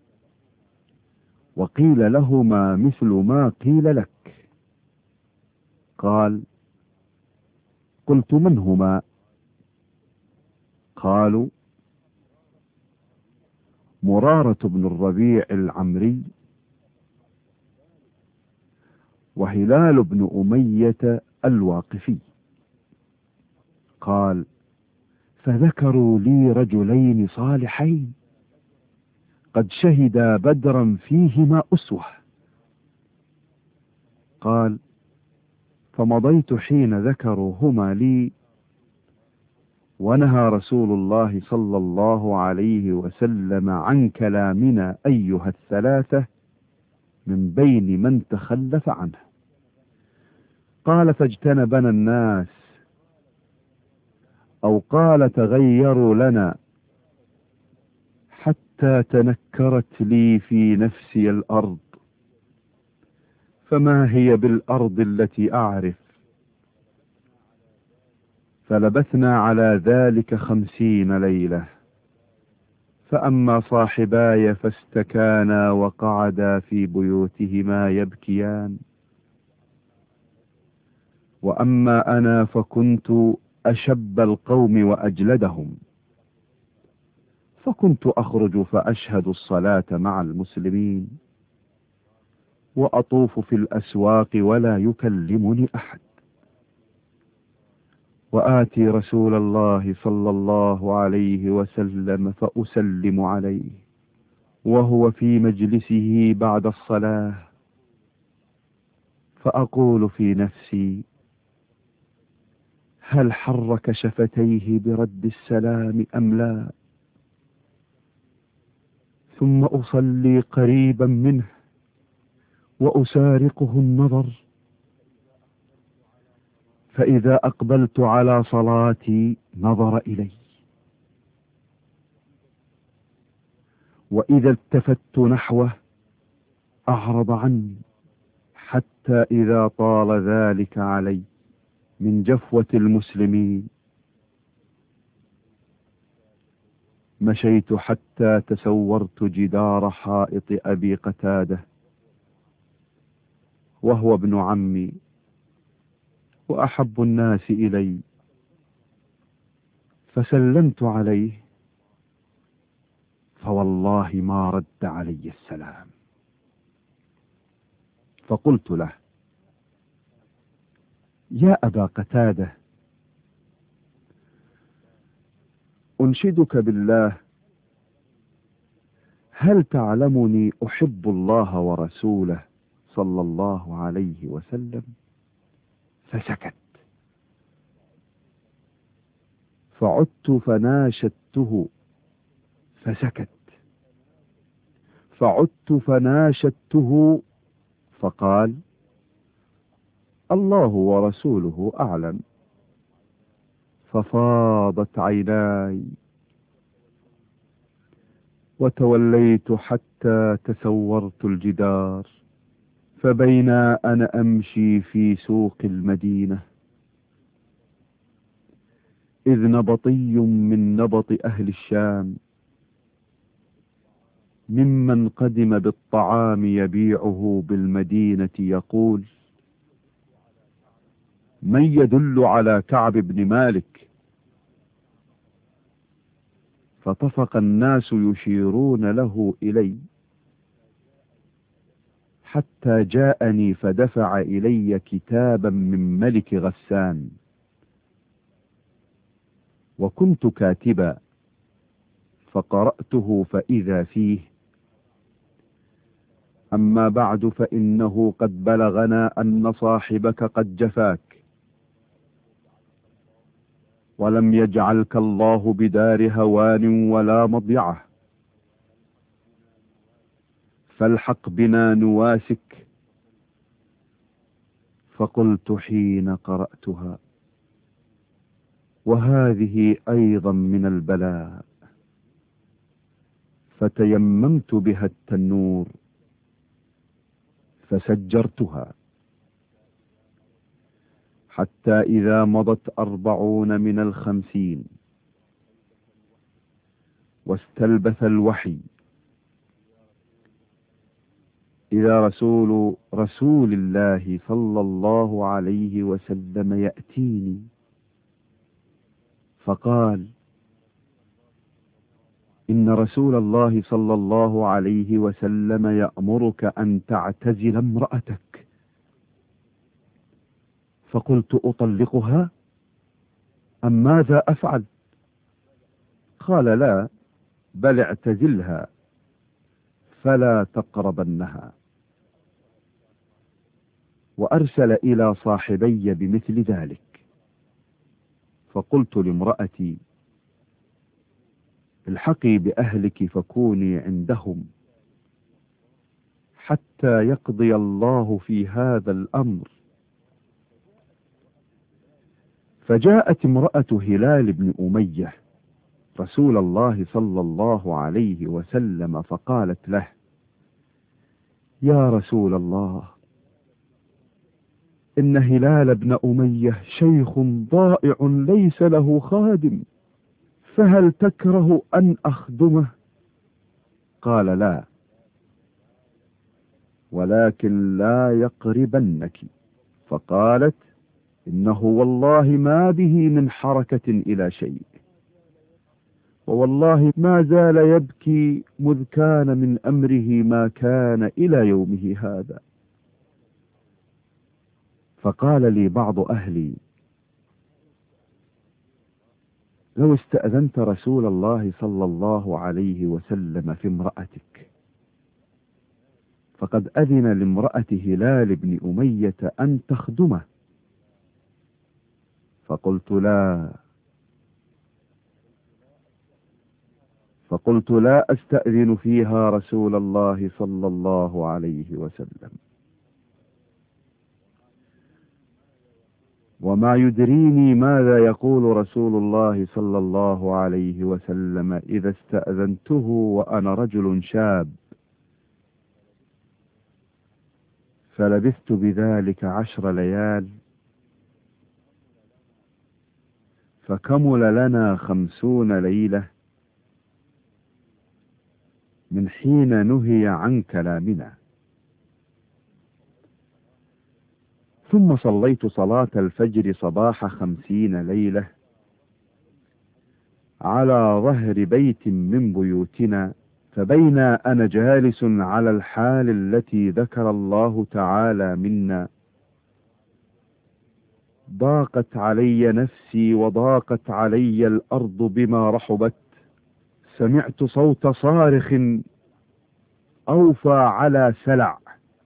وقيل لهما مثل ما قيل لك. قال: قلت: من هما؟ قالوا: مرارة بن الربيع العمري وهلال بن أمية الواقفي. قال: فذكروا لي رجلين صالحين قد شهدا بدرا فيهما أسوة. قال: فمضيت حين ذكروهما لي، ونهى رسول الله صلى الله عليه وسلم عن كلامنا أيها الثلاثة من بين من تخلف عنه. قال فاجتنبنا الناس، أو قال تغيروا لنا، حتى تنكرت لي في نفسي الأرض، فما هي بالأرض التي أعرف. فلبثنا على ذلك 50 ليلة. فأما صاحباي فاستكانا وقعدا في بيوتهما يبكيان، وأما أنا فكنت أشب القوم وأجلدهم، فكنت أخرج فأشهد الصلاة مع المسلمين، وأطوف في الأسواق ولا يكلمني أحد، وآتي رسول الله صلى الله عليه وسلم فأسلم عليه وهو في مجلسه بعد الصلاة، فأقول في نفسي: هل حرك شفتيه برد السلام أم لا؟ ثم أصلي قريبا منه وأسارقه النظر، فإذا أقبلت على صلاتي نظر إلي، وإذا التفت نحوه أعرض عني، حتى إذا طال ذلك علي من جفوة المسلمين مشيت حتى تسورت جدار حائط أبي قتادة، وهو ابن عمي وأحب الناس إلي، فسلمت عليه، فوالله ما رد علي السلام. فقلت له: يا أبا قتادة، أنشدك بالله، هل تعلمني أحب الله ورسوله صلى الله عليه وسلم؟ فسكت. فعدت فناشدته فسكت. فعدت فناشدته فقال: الله ورسوله أعلم. ففاضت عيناي، وتوليت حتى تسورت الجدار، فبينا أنا أمشي في سوق المدينة إذ نبطي من نبط أهل الشام ممن قدم بالطعام يبيعه بالمدينة يقول: من يدل على كعب بن مالك؟ فطفق الناس يشيرون له إلي، حتى جاءني فدفع إلي كتابا من ملك غسان، وكنت كاتبا، فقرأته فإذا فيه: أما بعد فإنه قد بلغنا أن صاحبك قد جفاك، ولم يجعلك الله بدار هوان ولا مضيعة، فالحق بنا نواسك. فقلت حين قرأتها: وهذه أيضا من البلاء، فتيممت بها التنور فسجرتها، حتى إذا مضت 40 من 50 واستلبث الوحي، إذا رسول الله صلى الله عليه وسلم يأتيني فقال: إن رسول الله صلى الله عليه وسلم يأمرك أن تعتزل امرأتك. فقلت: أطلقها أم ماذا أفعل؟ قال: لا، بل اعتزلها فلا تقربنها. وأرسل إلى صاحبي بمثل ذلك. فقلت لامرأتي: الحقي بأهلك فكوني عندهم حتى يقضي الله في هذا الأمر، فجاءت امرأة هلال بن أمية رسول الله صلى الله عليه وسلم فقالت له: يا رسول الله، إن هلال بن أمية شيخ ضائع ليس له خادم، فهل تكره أن أخدمه؟ قال: لا، ولكن لا يقربنك. فقالت: إنه والله ما به من حركة إلى شيء، ووالله ما زال يبكي مذ كان من أمره ما كان إلى يومه هذا. فقال لي بعض أهلي: لو استأذنت رسول الله صلى الله عليه وسلم في امرأتك، فقد أذن لامرأة هلال بن أمية أن تخدمه. فقلت لا أستأذن فيها رسول الله صلى الله عليه وسلم، وما يدريني ماذا يقول رسول الله صلى الله عليه وسلم إذا استأذنته وأنا رجل شاب. فلبثت بذلك 10 ليال، فكمل لنا 50 ليلة من حين نهي عن كلامنا. ثم صليت صلاة الفجر صباح 50 ليلة على ظهر بيت من بيوتنا، فبينا أنا جالس على الحال التي ذكر الله تعالى منا، ضاقت علي نفسي وضاقت علي الأرض بما رحبت، سمعت صوت صارخ أوفى على سلع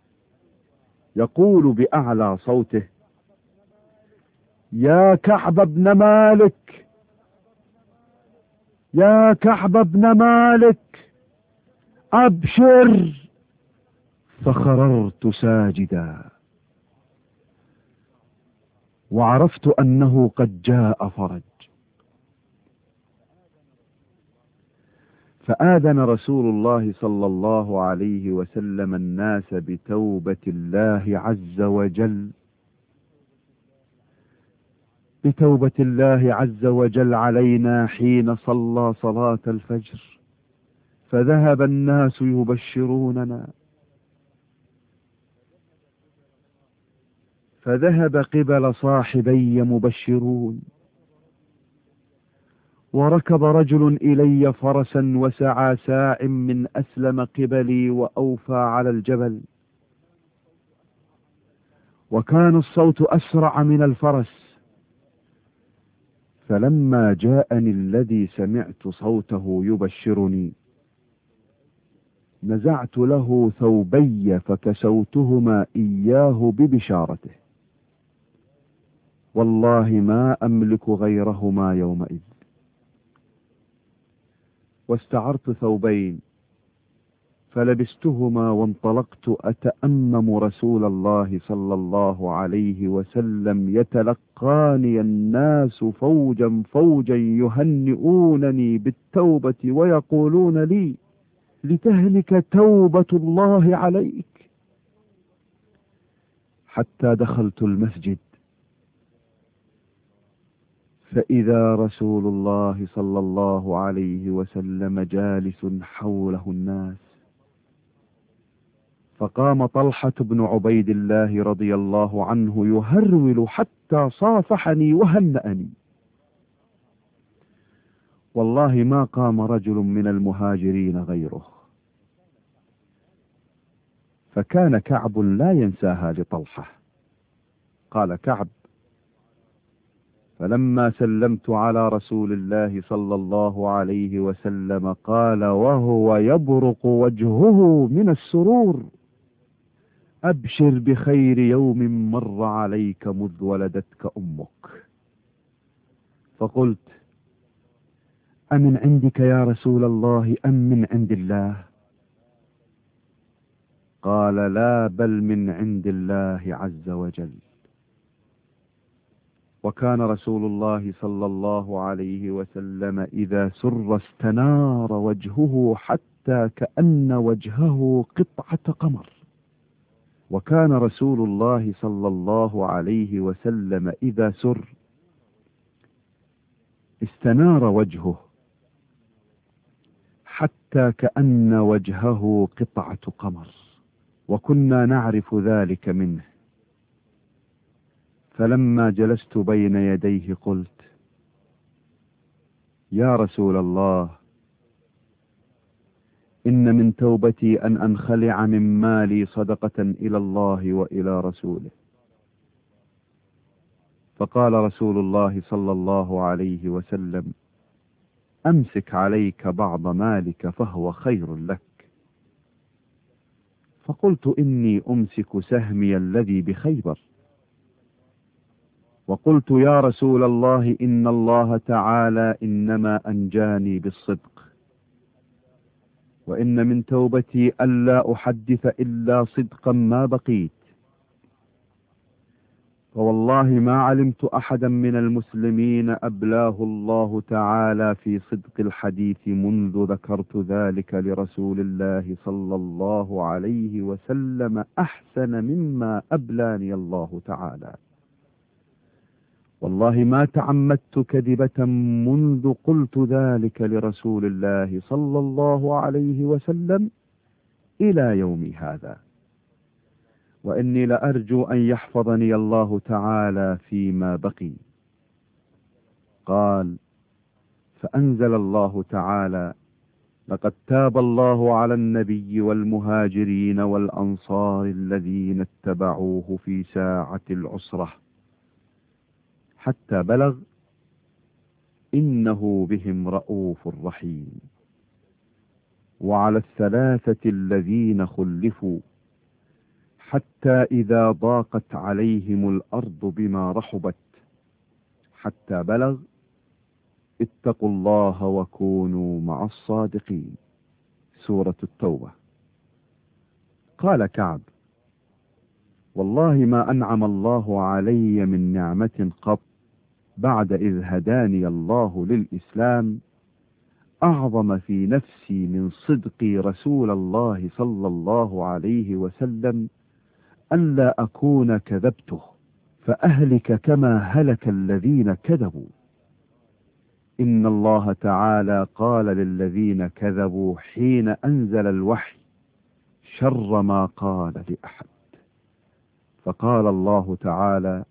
يقول بأعلى صوته: يا كعب بن مالك، يا كعب بن مالك، أبشر. فخررت ساجدا، وعرفت أنه قد جاء فرج. فآذن رسول الله صلى الله عليه وسلم الناس بتوبة الله عز وجل، بتوبة الله عز وجل علينا حين صلى صلاة الفجر، فذهب الناس يبشروننا، فذهب قبل صاحبي مبشرون، وركب رجل إلي فرسا وسعى ساع من أسلم قبلي وأوفى على الجبل، وكان الصوت أسرع من الفرس. فلما جاءني الذي سمعت صوته يبشرني، نزعت له ثوبي فكسوتهما إياه ببشارته، والله ما أملك غيرهما يومئذ. واستعرت ثوبين فلبستهما، وانطلقت أتأمم رسول الله صلى الله عليه وسلم، يتلقاني الناس فوجا فوجا يهنئونني بالتوبة ويقولون لي: لتهلك توبة الله عليك. حتى دخلت المسجد، فإذا رسول الله صلى الله عليه وسلم جالس حوله الناس، فقام طلحة بن عبيد الله رضي الله عنه يهرول حتى صافحني وهنأني. والله ما قام رجل من المهاجرين غيره. فكان كعب لا ينساها لطلحة. قال كعب: فلما سلمت على رسول الله صلى الله عليه وسلم قال وهو يبرق وجهه من السرور: أبشر بخير يوم مر عليك مذ ولدتك أمك. فقلت: أمن عندك يا رسول الله أم من عند الله؟ قال: لا، بل من عند الله عز وجل. وكان رسول الله صلى الله عليه وسلم إذا سر استنار وجهه حتى كأن وجهه قطعة قمر. وكان رسول الله صلى الله عليه وسلم إذا سر استنار وجهه حتى كأن وجهه قطعة قمر، وكنا نعرف ذلك منه. فلما جلست بين يديه قلت: يا رسول الله، إن من توبتي أن أنخلع من مالي صدقة إلى الله وإلى رسوله. فقال رسول الله صلى الله عليه وسلم: أمسك عليك بعض مالك فهو خير لك. فقلت: إني أمسك سهمي الذي بخيبر. وقلت: يا رسول الله، إن الله تعالى إنما أنجاني بالصدق، وإن من توبتي ألا أحدث إلا صدقا ما بقيت. فوالله ما علمت أحدا من المسلمين أبلاه الله تعالى في صدق الحديث منذ ذكرت ذلك لرسول الله صلى الله عليه وسلم أحسن مما أبلاني الله تعالى. والله ما تعمدت كذبة منذ قلت ذلك لرسول الله صلى الله عليه وسلم إلى يومي هذا، وإني لأرجو أن يحفظني الله تعالى فيما بقي. قال: فأنزل الله تعالى: لقد تاب الله على النبي والمهاجرين والأنصار الذين اتبعوه في ساعة العسرة حتى بلغ إنه بهم رؤوف رحيم. وعلى الثلاثة الذين خلفوا حتى إذا ضاقت عليهم الأرض بما رحبت حتى بلغ اتقوا الله وكونوا مع الصادقين. سورة التوبة. قال كعب: والله ما أنعم الله علي من نعمة قط بعد إذ هداني الله للإسلام أعظم في نفسي من صدقي رسول الله صلى الله عليه وسلم ألا أكون كذبته فأهلك كما هلك الذين كذبوا. إن الله تعالى قال للذين كذبوا حين أنزل الوحي شر ما قال لأحد. فقال الله تعالى: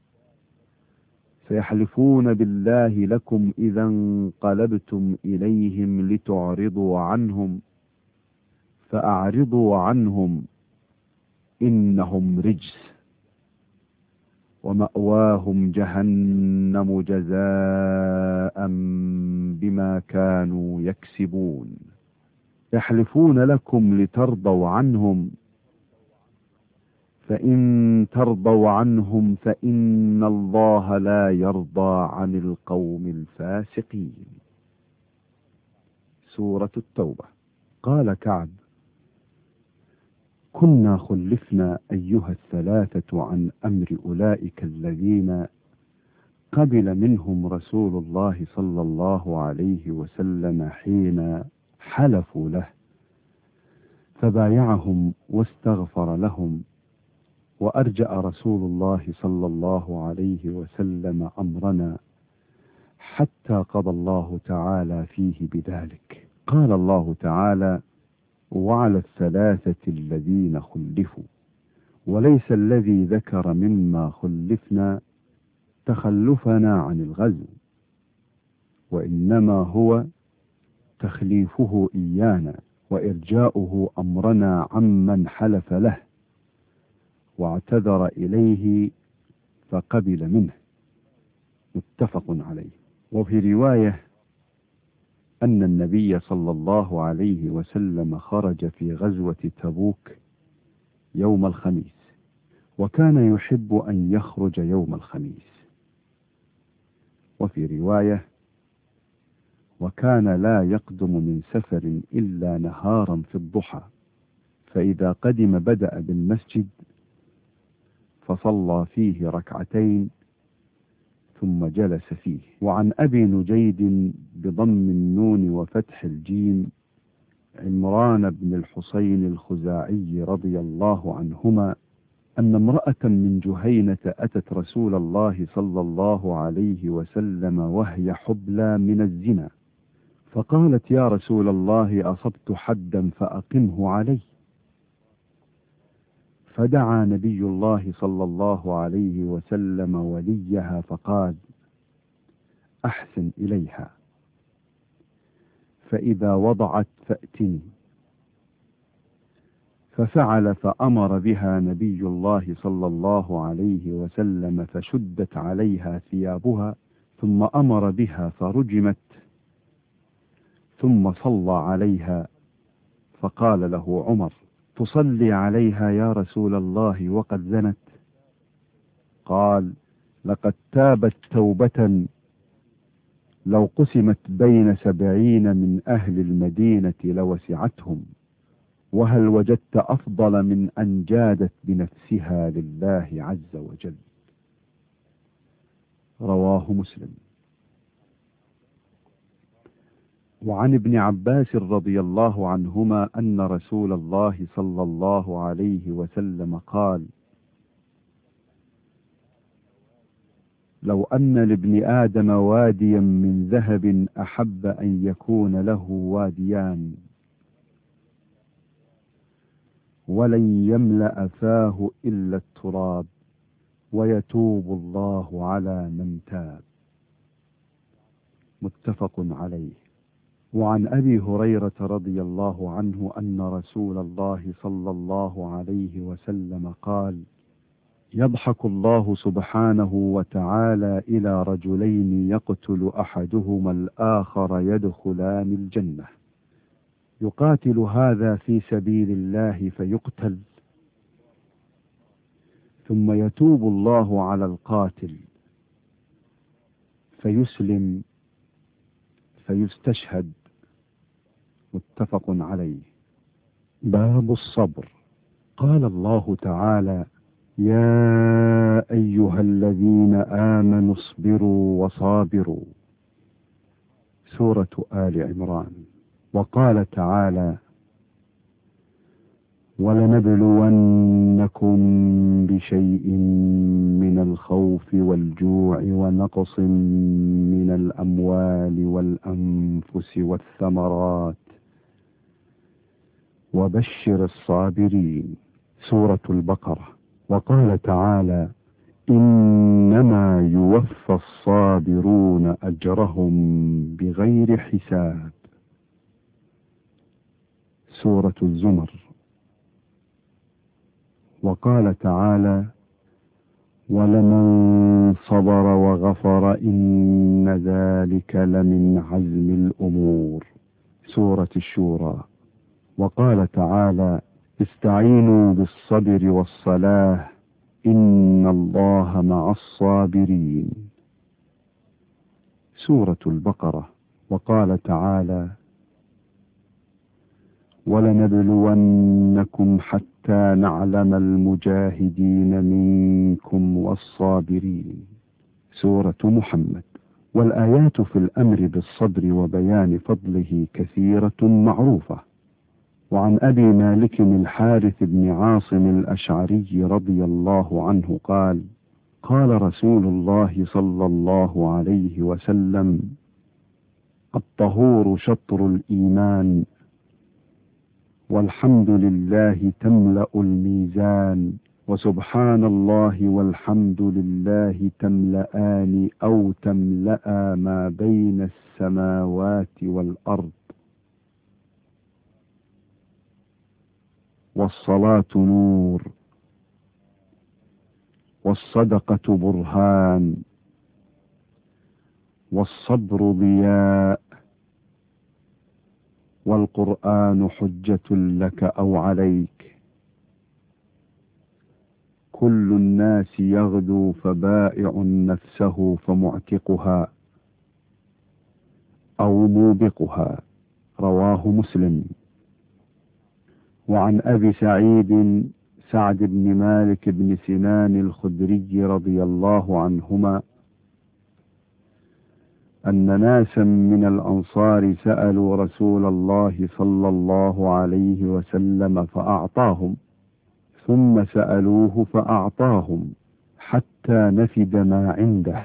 سيحلفون بالله لكم إذا انقلبتم إليهم لتعرضوا عنهم فأعرضوا عنهم إنهم رجس ومأواهم جهنم جزاء بما كانوا يكسبون. يحلفون لكم لترضوا عنهم فإن ترضوا عنهم فإن الله لا يرضى عن القوم الفاسقين. سورة التوبة. قال كعب: كنا خلفنا أيها الثلاثة عن أمر أولئك الذين قبل منهم رسول الله صلى الله عليه وسلم حين حلفوا له، فبايعهم واستغفر لهم، وأرجأ رسول الله صلى الله عليه وسلم أمرنا حتى قضى الله تعالى فيه بذلك. قال الله تعالى: وعلى الثلاثة الذين خلفوا. وليس الذي ذكر مما خلفنا تخلفنا عن الغزو، وإنما هو تخليفه إيانا وإرجاؤه أمرنا عمن حلف له واعتذر إليه فقبل منه. متفق عليه. وفي رواية أن النبي صلى الله عليه وسلم خرج في غزوة تبوك يوم الخميس، وكان يحب أن يخرج يوم الخميس. وفي رواية: وكان لا يقدم من سفر إلا نهارا في الضحى، فإذا قدم بدأ بالمسجد فصلى فيه ركعتين ثم جلس فيه. وعن أبي نجيد بضم النون وفتح الجيم عمران بن الحسين الخزاعي رضي الله عنهما أن امرأة من جهينة أتت رسول الله صلى الله عليه وسلم وهي حبلى من الزنا، فقالت: يا رسول الله، أصبت حدا فأقمه علي. فدعا نبي الله صلى الله عليه وسلم وليها فقال: أحسن إليها، فإذا وضعت فأتني. ففعل، فأمر بها نبي الله صلى الله عليه وسلم، فشدت عليها ثيابها، ثم أمر بها فرجمت، ثم صلى عليها. فقال له عمر: تصلي عليها يا رسول الله وقد زنت؟ قال: لقد تابت توبة لو قسمت بين 70 من أهل المدينة لوسعتهم، وهل وجدت أفضل من أن جادت بنفسها لله عز وجل. رواه مسلم. وعن ابن عباس رضي الله عنهما أن رسول الله صلى الله عليه وسلم قال: لو أن لابن آدم واديا من ذهب أحب أن يكون له واديان، ولن يملأ فاه إلا التراب، ويتوب الله على من تاب. متفق عليه. وعن أبي هريرة رضي الله عنه أن رسول الله صلى الله عليه وسلم قال: يضحك الله سبحانه وتعالى إلى رجلين يقتل أحدهما الآخر يدخلان الجنة، يقاتل هذا في سبيل الله فيقتل، ثم يتوب الله على القاتل فيسلم فيستشهد. متفق عليه. باب الصبر. قال الله تعالى: يا أيها الذين آمنوا اصبروا وصابروا. سورة آل عمران. وقال تعالى: ولنبلونكم بشيء من الخوف والجوع ونقص من الأموال والأنفس والثمرات وبشر الصابرين. سورة البقرة. وقال تعالى: إنما يوفى الصابرون أجرهم بغير حساب. سورة الزمر. وقال تعالى: ولمن صبر وغفر إن ذلك لمن عزم الأمور. سورة الشورى. وقال تعالى: استعينوا بالصبر والصلاة إن الله مع الصابرين. سورة البقرة. وقال تعالى: ولنبلونكم حتى نعلم المجاهدين منكم والصابرين. سورة محمد. والآيات في الأمر بالصبر وبيان فضله كثيرة معروفة. وعن أبي مالك الحارث بن عاصم الأشعري رضي الله عنه قال: قال رسول الله صلى الله عليه وسلم: الطهور شطر الإيمان، والحمد لله تملأ الميزان، وسبحان الله والحمد لله تملأان أو تملأ ما بين السماوات والأرض. والصلاة نور، والصدقة برهان، والصبر ضياء، والقرآن حجة لك أو عليك. كل الناس يغدو فبائع نفسه فمعتقها أو موبقها. رواه مسلم. وعن أبي سعد بن مالك بن سنان الخدري رضي الله عنهما أن ناسا من الأنصار سألوا رسول الله صلى الله عليه وسلم فأعطاهم، ثم سألوه فأعطاهم حتى نفد ما عنده،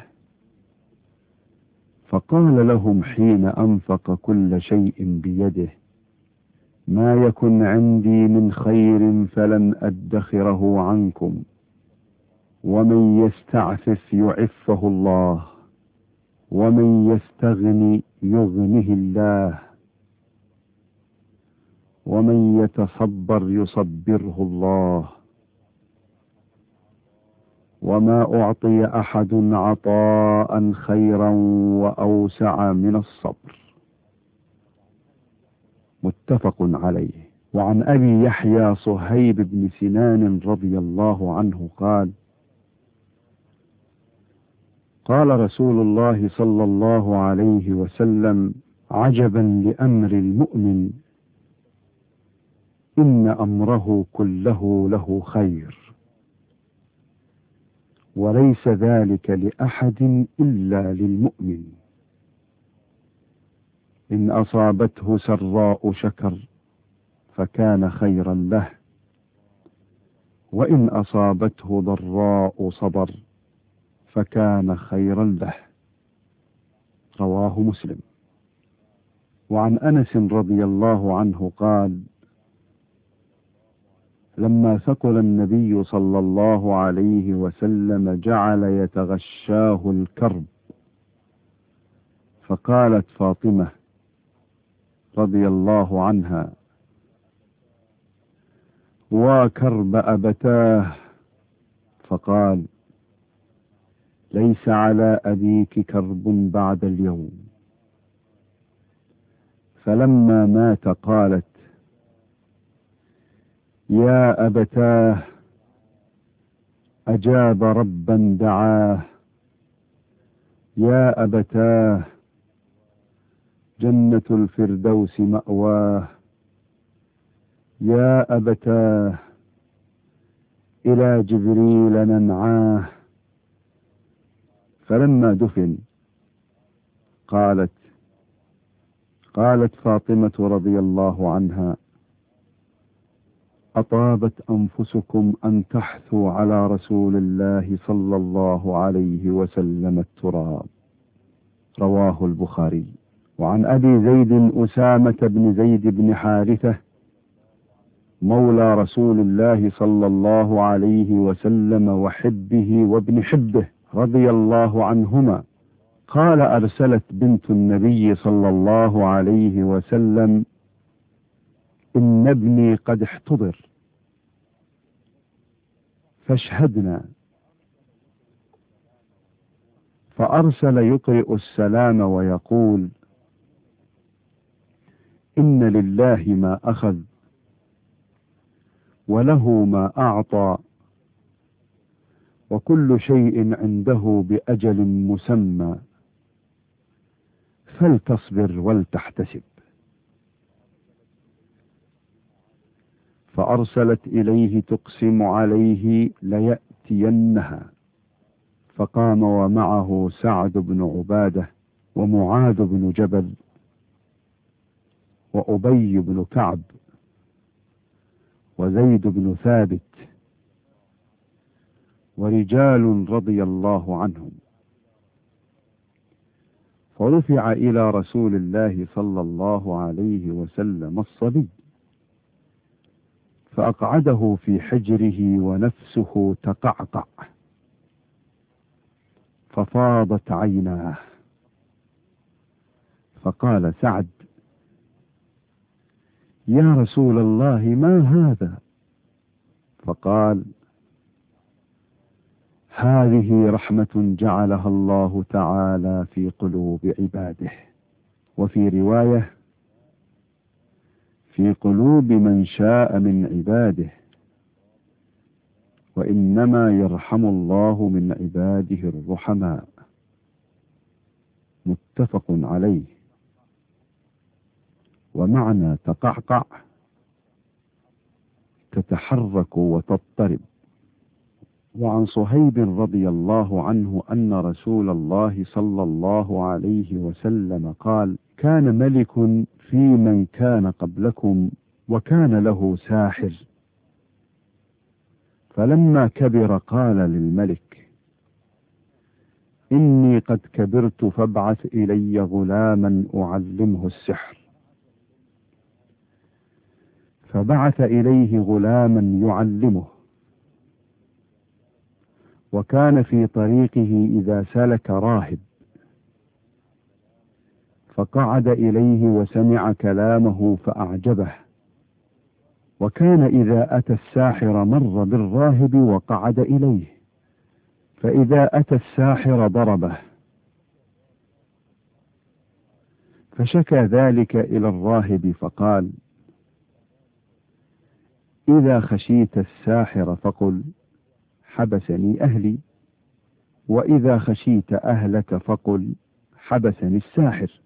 فقال لهم حين أنفق كل شيء بيده: ما يكن عندي من خير فلن أدخره عنكم، ومن يستعفف يعفه الله، ومن يستغني يغنه الله، ومن يتصبر يصبره الله، وما أعطي أحد عطاء خيرا وأوسع من الصبر. متفق عليه. وعن أبي يحيى صهيب بن سنان رضي الله عنه قال: قال رسول الله صلى الله عليه وسلم: عجبا لأمر المؤمن، إن أمره كله له خير، وليس ذلك لأحد إلا للمؤمن، إن أصابته سراء شكر فكان خيرا له، وإن أصابته ضراء صبر فكان خيرا له. رواه مسلم. وعن أنس رضي الله عنه قال: لما ثقل النبي صلى الله عليه وسلم جعل يتغشاه الكرب، فقالت فاطمة رضي الله عنها: وكرب أبتاه، فقال: ليس على أبيك كرب بعد اليوم. فلما مات قالت: يا أبتاه، أجاب ربا دعاه، يا أبتاه، جنة الفردوس مأواه، يا أبتاه، إلى جبريل ننعاه. فلما دفن قالت فاطمة رضي الله عنها: أطابت أنفسكم أن تحثوا على رسول الله صلى الله عليه وسلم التراب. رواه البخاري. وعن أبي زيد أسامة بن زيد بن حارثة مولى رسول الله صلى الله عليه وسلم وحبه وابن حبه رضي الله عنهما قال: أرسلت بنت النبي صلى الله عليه وسلم: إن ابني قد احتضر فاشهدنا. فأرسل يقرئ السلام ويقول: إن لله ما أخذ، وله ما أعطى، وكل شيء عنده بأجل مسمى، فلتصبر ولتحتسب. فأرسلت إليه تقسم عليه ليأتينها، فقام ومعه سعد بن عبادة ومعاذ بن جبل وأبي بن كعب وزيد بن ثابت ورجال رضي الله عنهم. فرفع إلى رسول الله صلى الله عليه وسلم الصبي، فأقعده في حجره ونفسه تقعقع، ففاضت عيناه، فقال سعد: يا رسول الله، ما هذا؟ فقال: هذه رحمة جعلها الله تعالى في قلوب عباده، وفي رواية: في قلوب من شاء من عباده، وإنما يرحم الله من عباده الرحماء. متفق عليه. ومعنى تقعقع: تتحرك وتضطرب. وعن صهيب رضي الله عنه أن رسول الله صلى الله عليه وسلم قال: كان ملك في من كان قبلكم وكان له ساحر، فلما كبر قال للملك: إني قد كبرت فابعث إلي غلاما أعلمه السحر. فبعث إليه غلاما يعلمه، وكان في طريقه إذا سلك راهب فقعد إليه وسمع كلامه فأعجبه، وكان إذا أتى الساحر مر بالراهب وقعد إليه، فإذا أتى الساحر ضربه، فشكى ذلك إلى الراهب فقال: إذا خشيت الساحر فقل: حبسني أهلي، وإذا خشيت أهلك فقل: حبسني الساحر.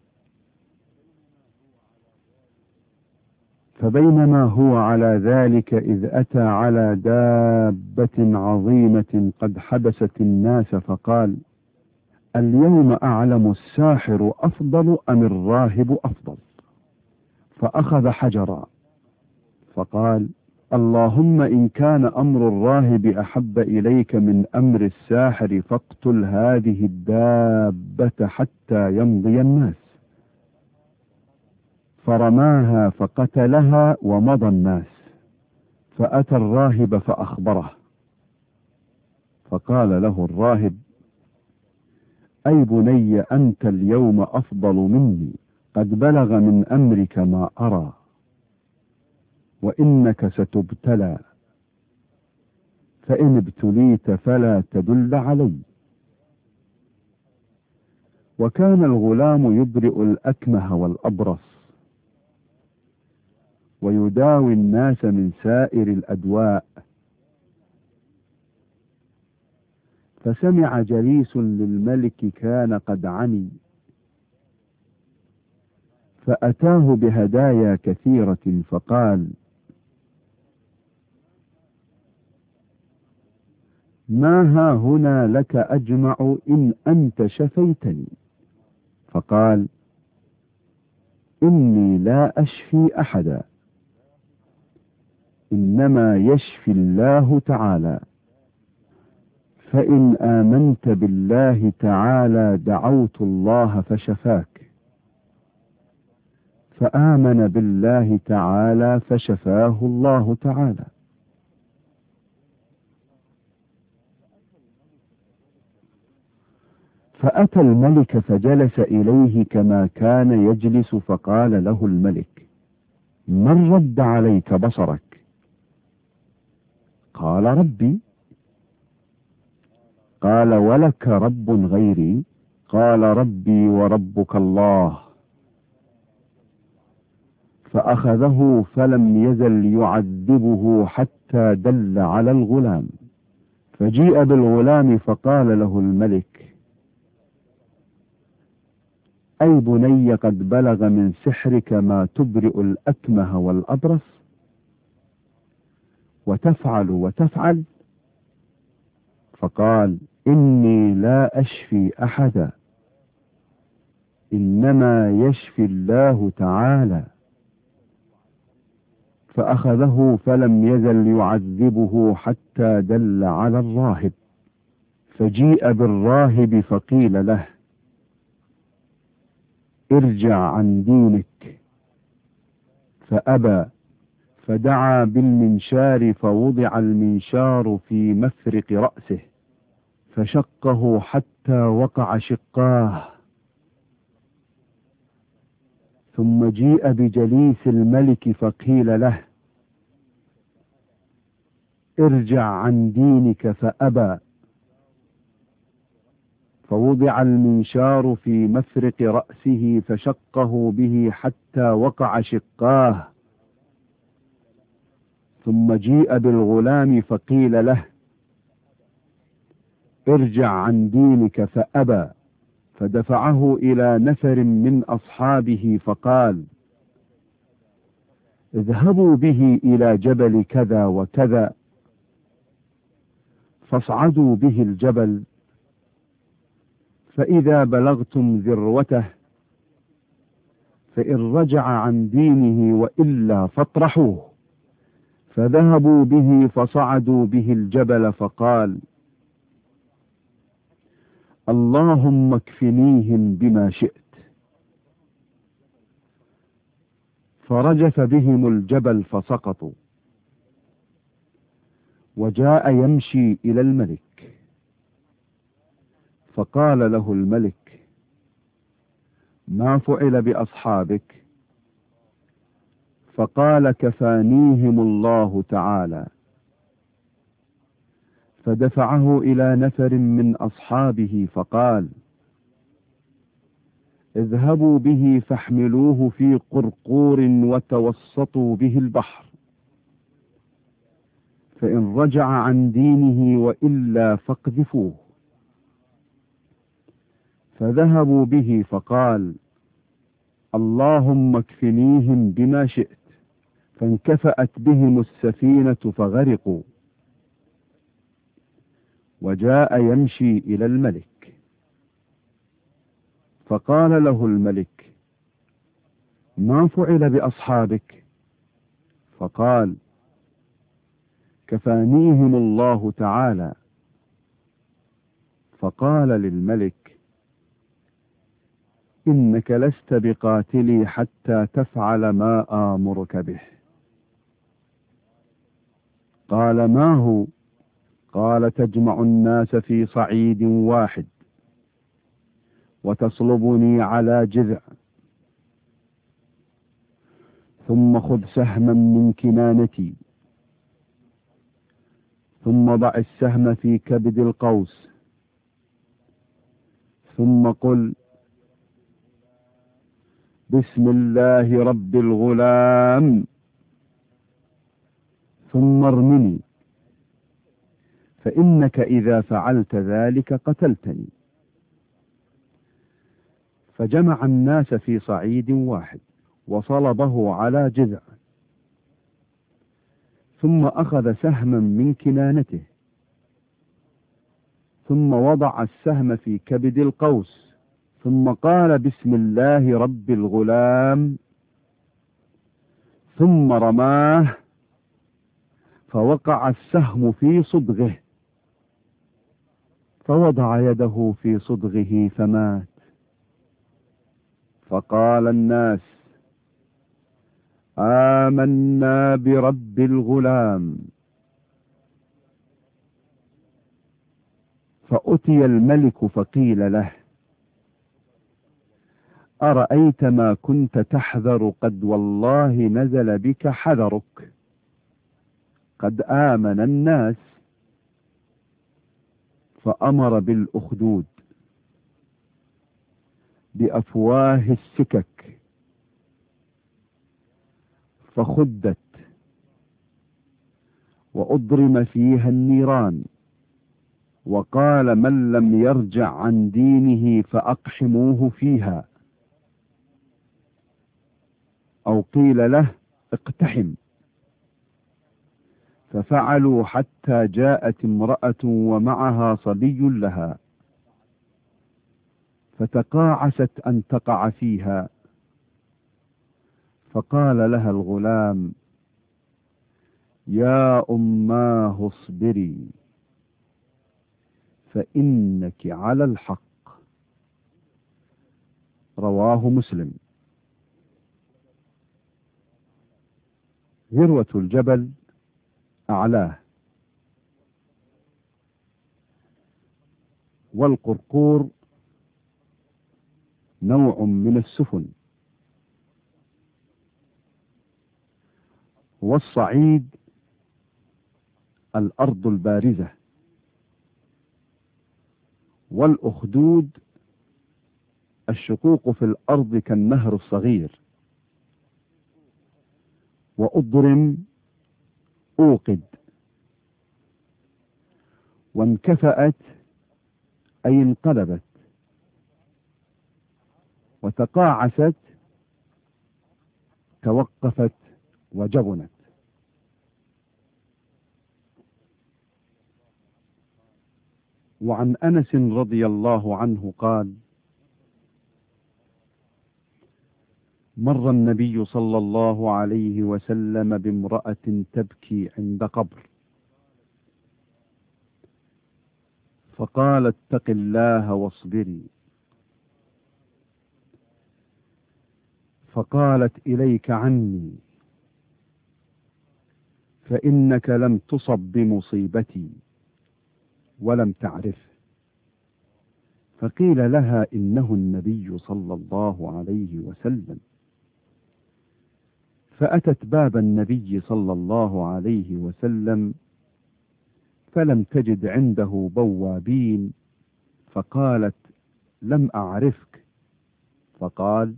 فبينما هو على ذلك إذ أتى على دابة عظيمة قد حبست الناس، فقال: اليوم أعلم الساحر أفضل أم الراهب أفضل؟ فأخذ حجرا فقال: اللهم إن كان أمر الراهب أحب إليك من أمر الساحر فاقتل هذه الدابة حتى يمضي الناس. فرماها فقتلها ومضى الناس، فأتى الراهب فأخبره، فقال له الراهب: أي بني أنت اليوم أفضل مني، قد بلغ من أمرك ما أرى، وإنك ستبتلى، فإن ابتليت فلا تدل علي. وكان الغلام يبرئ الأكمه والأبرص ويداوي الناس من سائر الأدواء. فسمع جليس للملك كان قد عمي، فأتاه بهدايا كثيرة فقال: ما ها هنا لك أجمع إن أنت شفيتني. فقال: إني لا أشفي أحدا، إنما يشفي الله تعالى، فإن آمنت بالله تعالى دعوت الله فشفاك، فآمن بالله تعالى فشفاه الله تعالى. فأتى الملك فجلس إليه كما كان يجلس، فقال له الملك: من رد عليك بصرك؟ قال: ربي. قال: ولك رب غيري؟ قال: ربي وربك الله. فأخذه فلم يزل يعذبه حتى دل على الغلام، فجيء بالغلام فقال له الملك: أي بني قد بلغ من سحرك ما تبرئ الأكمه والأبرص وتفعل وتفعل؟ فقال: إني لا أشفي أحدا، إنما يشفي الله تعالى. فأخذه فلم يزل يعذبه حتى دل على الراهب، فجيء بالراهب فقيل له: ارجع عن دينك، فأبى، فدعا بالمنشار فوضع المنشار في مفرق رأسه فشقه حتى وقع شقاه، ثم جيء بجليس الملك فقيل له: ارجع عن دينك، فأبى، فوضع المنشار في مفرق رأسه فشقه به حتى وقع شقاه، ثم جيء بالغلام فقيل له: ارجع عن دينك، فأبى، فدفعه إلى نفر من أصحابه فقال: اذهبوا به إلى جبل كذا وكذا، فاصعدوا به الجبل، فإذا بلغتم ذروته فإن رجع عن دينه وإلا فاطرحوه. فذهبوا به فصعدوا به الجبل، فقال: اللهم اكفنيهم بما شئت. فرجف بهم الجبل فسقطوا. وجاء يمشي إلى الملك، فقال له الملك: ما فعل بأصحابك؟ فقال: كفانيهم الله تعالى. فدفعه إلى نفر من أصحابه فقال: اذهبوا به فاحملوه في قرقور وتوسطوا به البحر، فإن رجع عن دينه وإلا فاقذفوه. فذهبوا به، فقال: اللهم اكفنيهم بما شئت. فانكفأت بهم السفينة فغرقوا. وجاء يمشي إلى الملك، فقال له الملك: ما فعل بأصحابك؟ فقال: كفانيهم الله تعالى. فقال للملك: إنك لست بقاتلي حتى تفعل ما آمرك به. قال: ما هو؟ قال: تجمع الناس في صعيد واحد، وتصلبني على جذع، ثم خذ سهما من كنانتي، ثم ضع السهم في كبد القوس، ثم قل: بسم الله رب الغلام، ثم ارمني، فإنك إذا فعلت ذلك قتلتني. فجمع الناس في صعيد واحد، وصلبه على جذع، ثم أخذ سهما من كنانته، ثم وضع السهم في كبد القوس، ثم قال: بسم الله رب الغلام، ثم رماه، فوقع السهم في صدغه، فوضع يده في صدغه فمات. فقال الناس: آمنا برب الغلام. فأتي الملك فقيل له: أرأيت ما كنت تحذر؟ قد والله نزل بك حذرك، قد آمن الناس. فأمر بالأخدود بأفواه السكك، فخدت وأضرم فيها النيران، وقال: من لم يرجع عن دينه فأقحموه فيها، أو قيل له: اقتحم. ففعلوا حتى جاءت امرأة ومعها صبي لها، فتقاعست أن تقع فيها، فقال لها الغلام: يا أماه اصبري، فإنك على الحق. رواه مسلم. ذروة الجبل أعلاه، والقرقور نوع من السفن، والصعيد الأرض البارزة، والأخدود الشقوق في الأرض كالنهر الصغير. وأضرم أوقد. وانكفأت أي انقلبت. وتقاعست توقفت وجبنت. وعن أنس رضي الله عنه قال: مر النبي صلى الله عليه وسلم بامرأة تبكي عند قبر، فقال: اتق الله واصبري. فقالت: إليك عني، فإنك لم تصب بمصيبتي ولم تعرفه. فقيل لها: إنه النبي صلى الله عليه وسلم. فأتت باب النبي صلى الله عليه وسلم فلم تجد عنده بوابين، فقالت: لم أعرفك. فقال: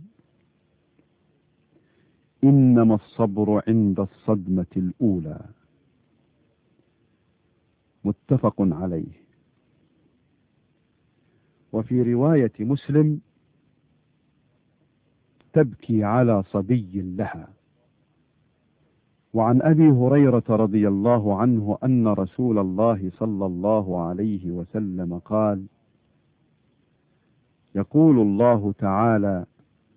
إنما الصبر عند الصدمة الأولى. متفق عليه. وفي رواية مسلم: تبكي على صبي لها. وعن أبي هريرة رضي الله عنه أن رسول الله صلى الله عليه وسلم قال: يقول الله تعالى: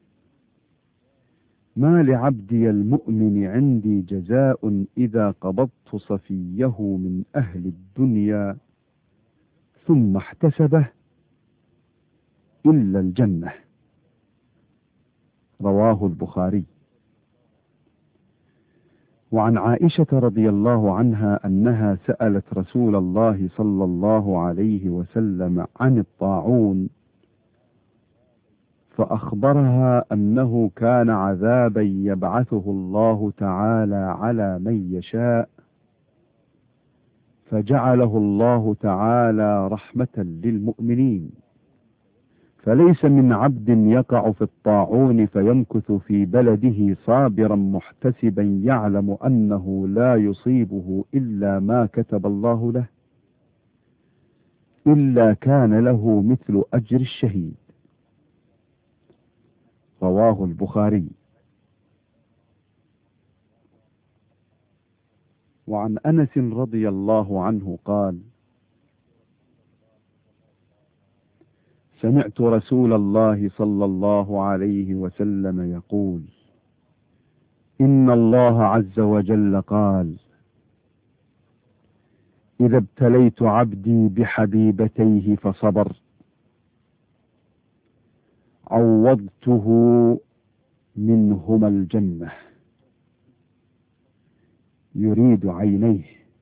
ما لعبدي المؤمن عندي جزاء إذا قبضت صفيه من أهل الدنيا ثم احتسبه إلا الجنة. رواه البخاري. وعن عائشة رضي الله عنها أنها سألت رسول الله صلى الله عليه وسلم عن الطاعون، فأخبرها أنه كان عذابا يبعثه الله تعالى على من يشاء، فجعله الله تعالى رحمة للمؤمنين، فليس من عبد يقع في الطاعون فيمكث في بلده صابرا محتسبا يعلم أنه لا يصيبه إلا ما كتب الله له إلا كان له مثل أجر الشهيد. رواه البخاري. وعن أنس رضي الله عنه قال: سمعت رسول الله صلى الله عليه وسلم يقول: إن الله عز وجل قال: إذا ابتليت عبدي بحبيبتيه فصبر عوضته منهما الجنة، يريد عينيه.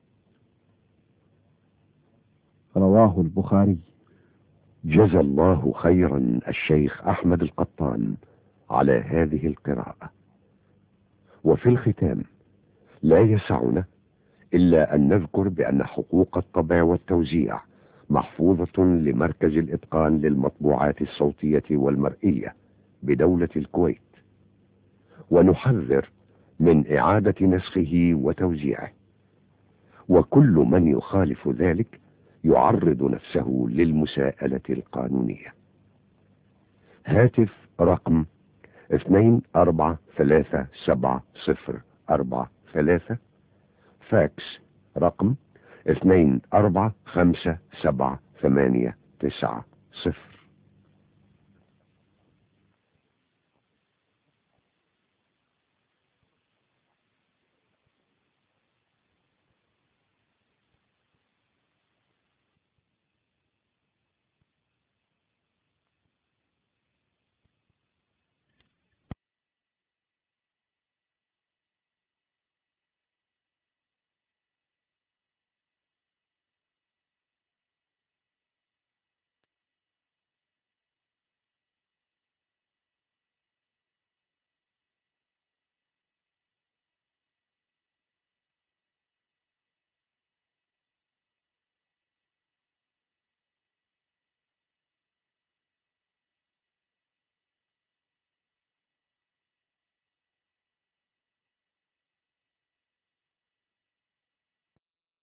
رواه البخاري. جزى الله خيرا الشيخ أحمد القطان على هذه القراءة. وفي الختام لا يسعنا إلا أن نذكر بأن حقوق الطبع والتوزيع محفوظة لمركز الإتقان للمطبوعات الصوتية والمرئية بدولة الكويت، ونحذر من إعادة نسخه وتوزيعه، وكل من يخالف ذلك يعرض نفسه للمساءلة القانونية. هاتف رقم 243704 فاكس رقم 24577890.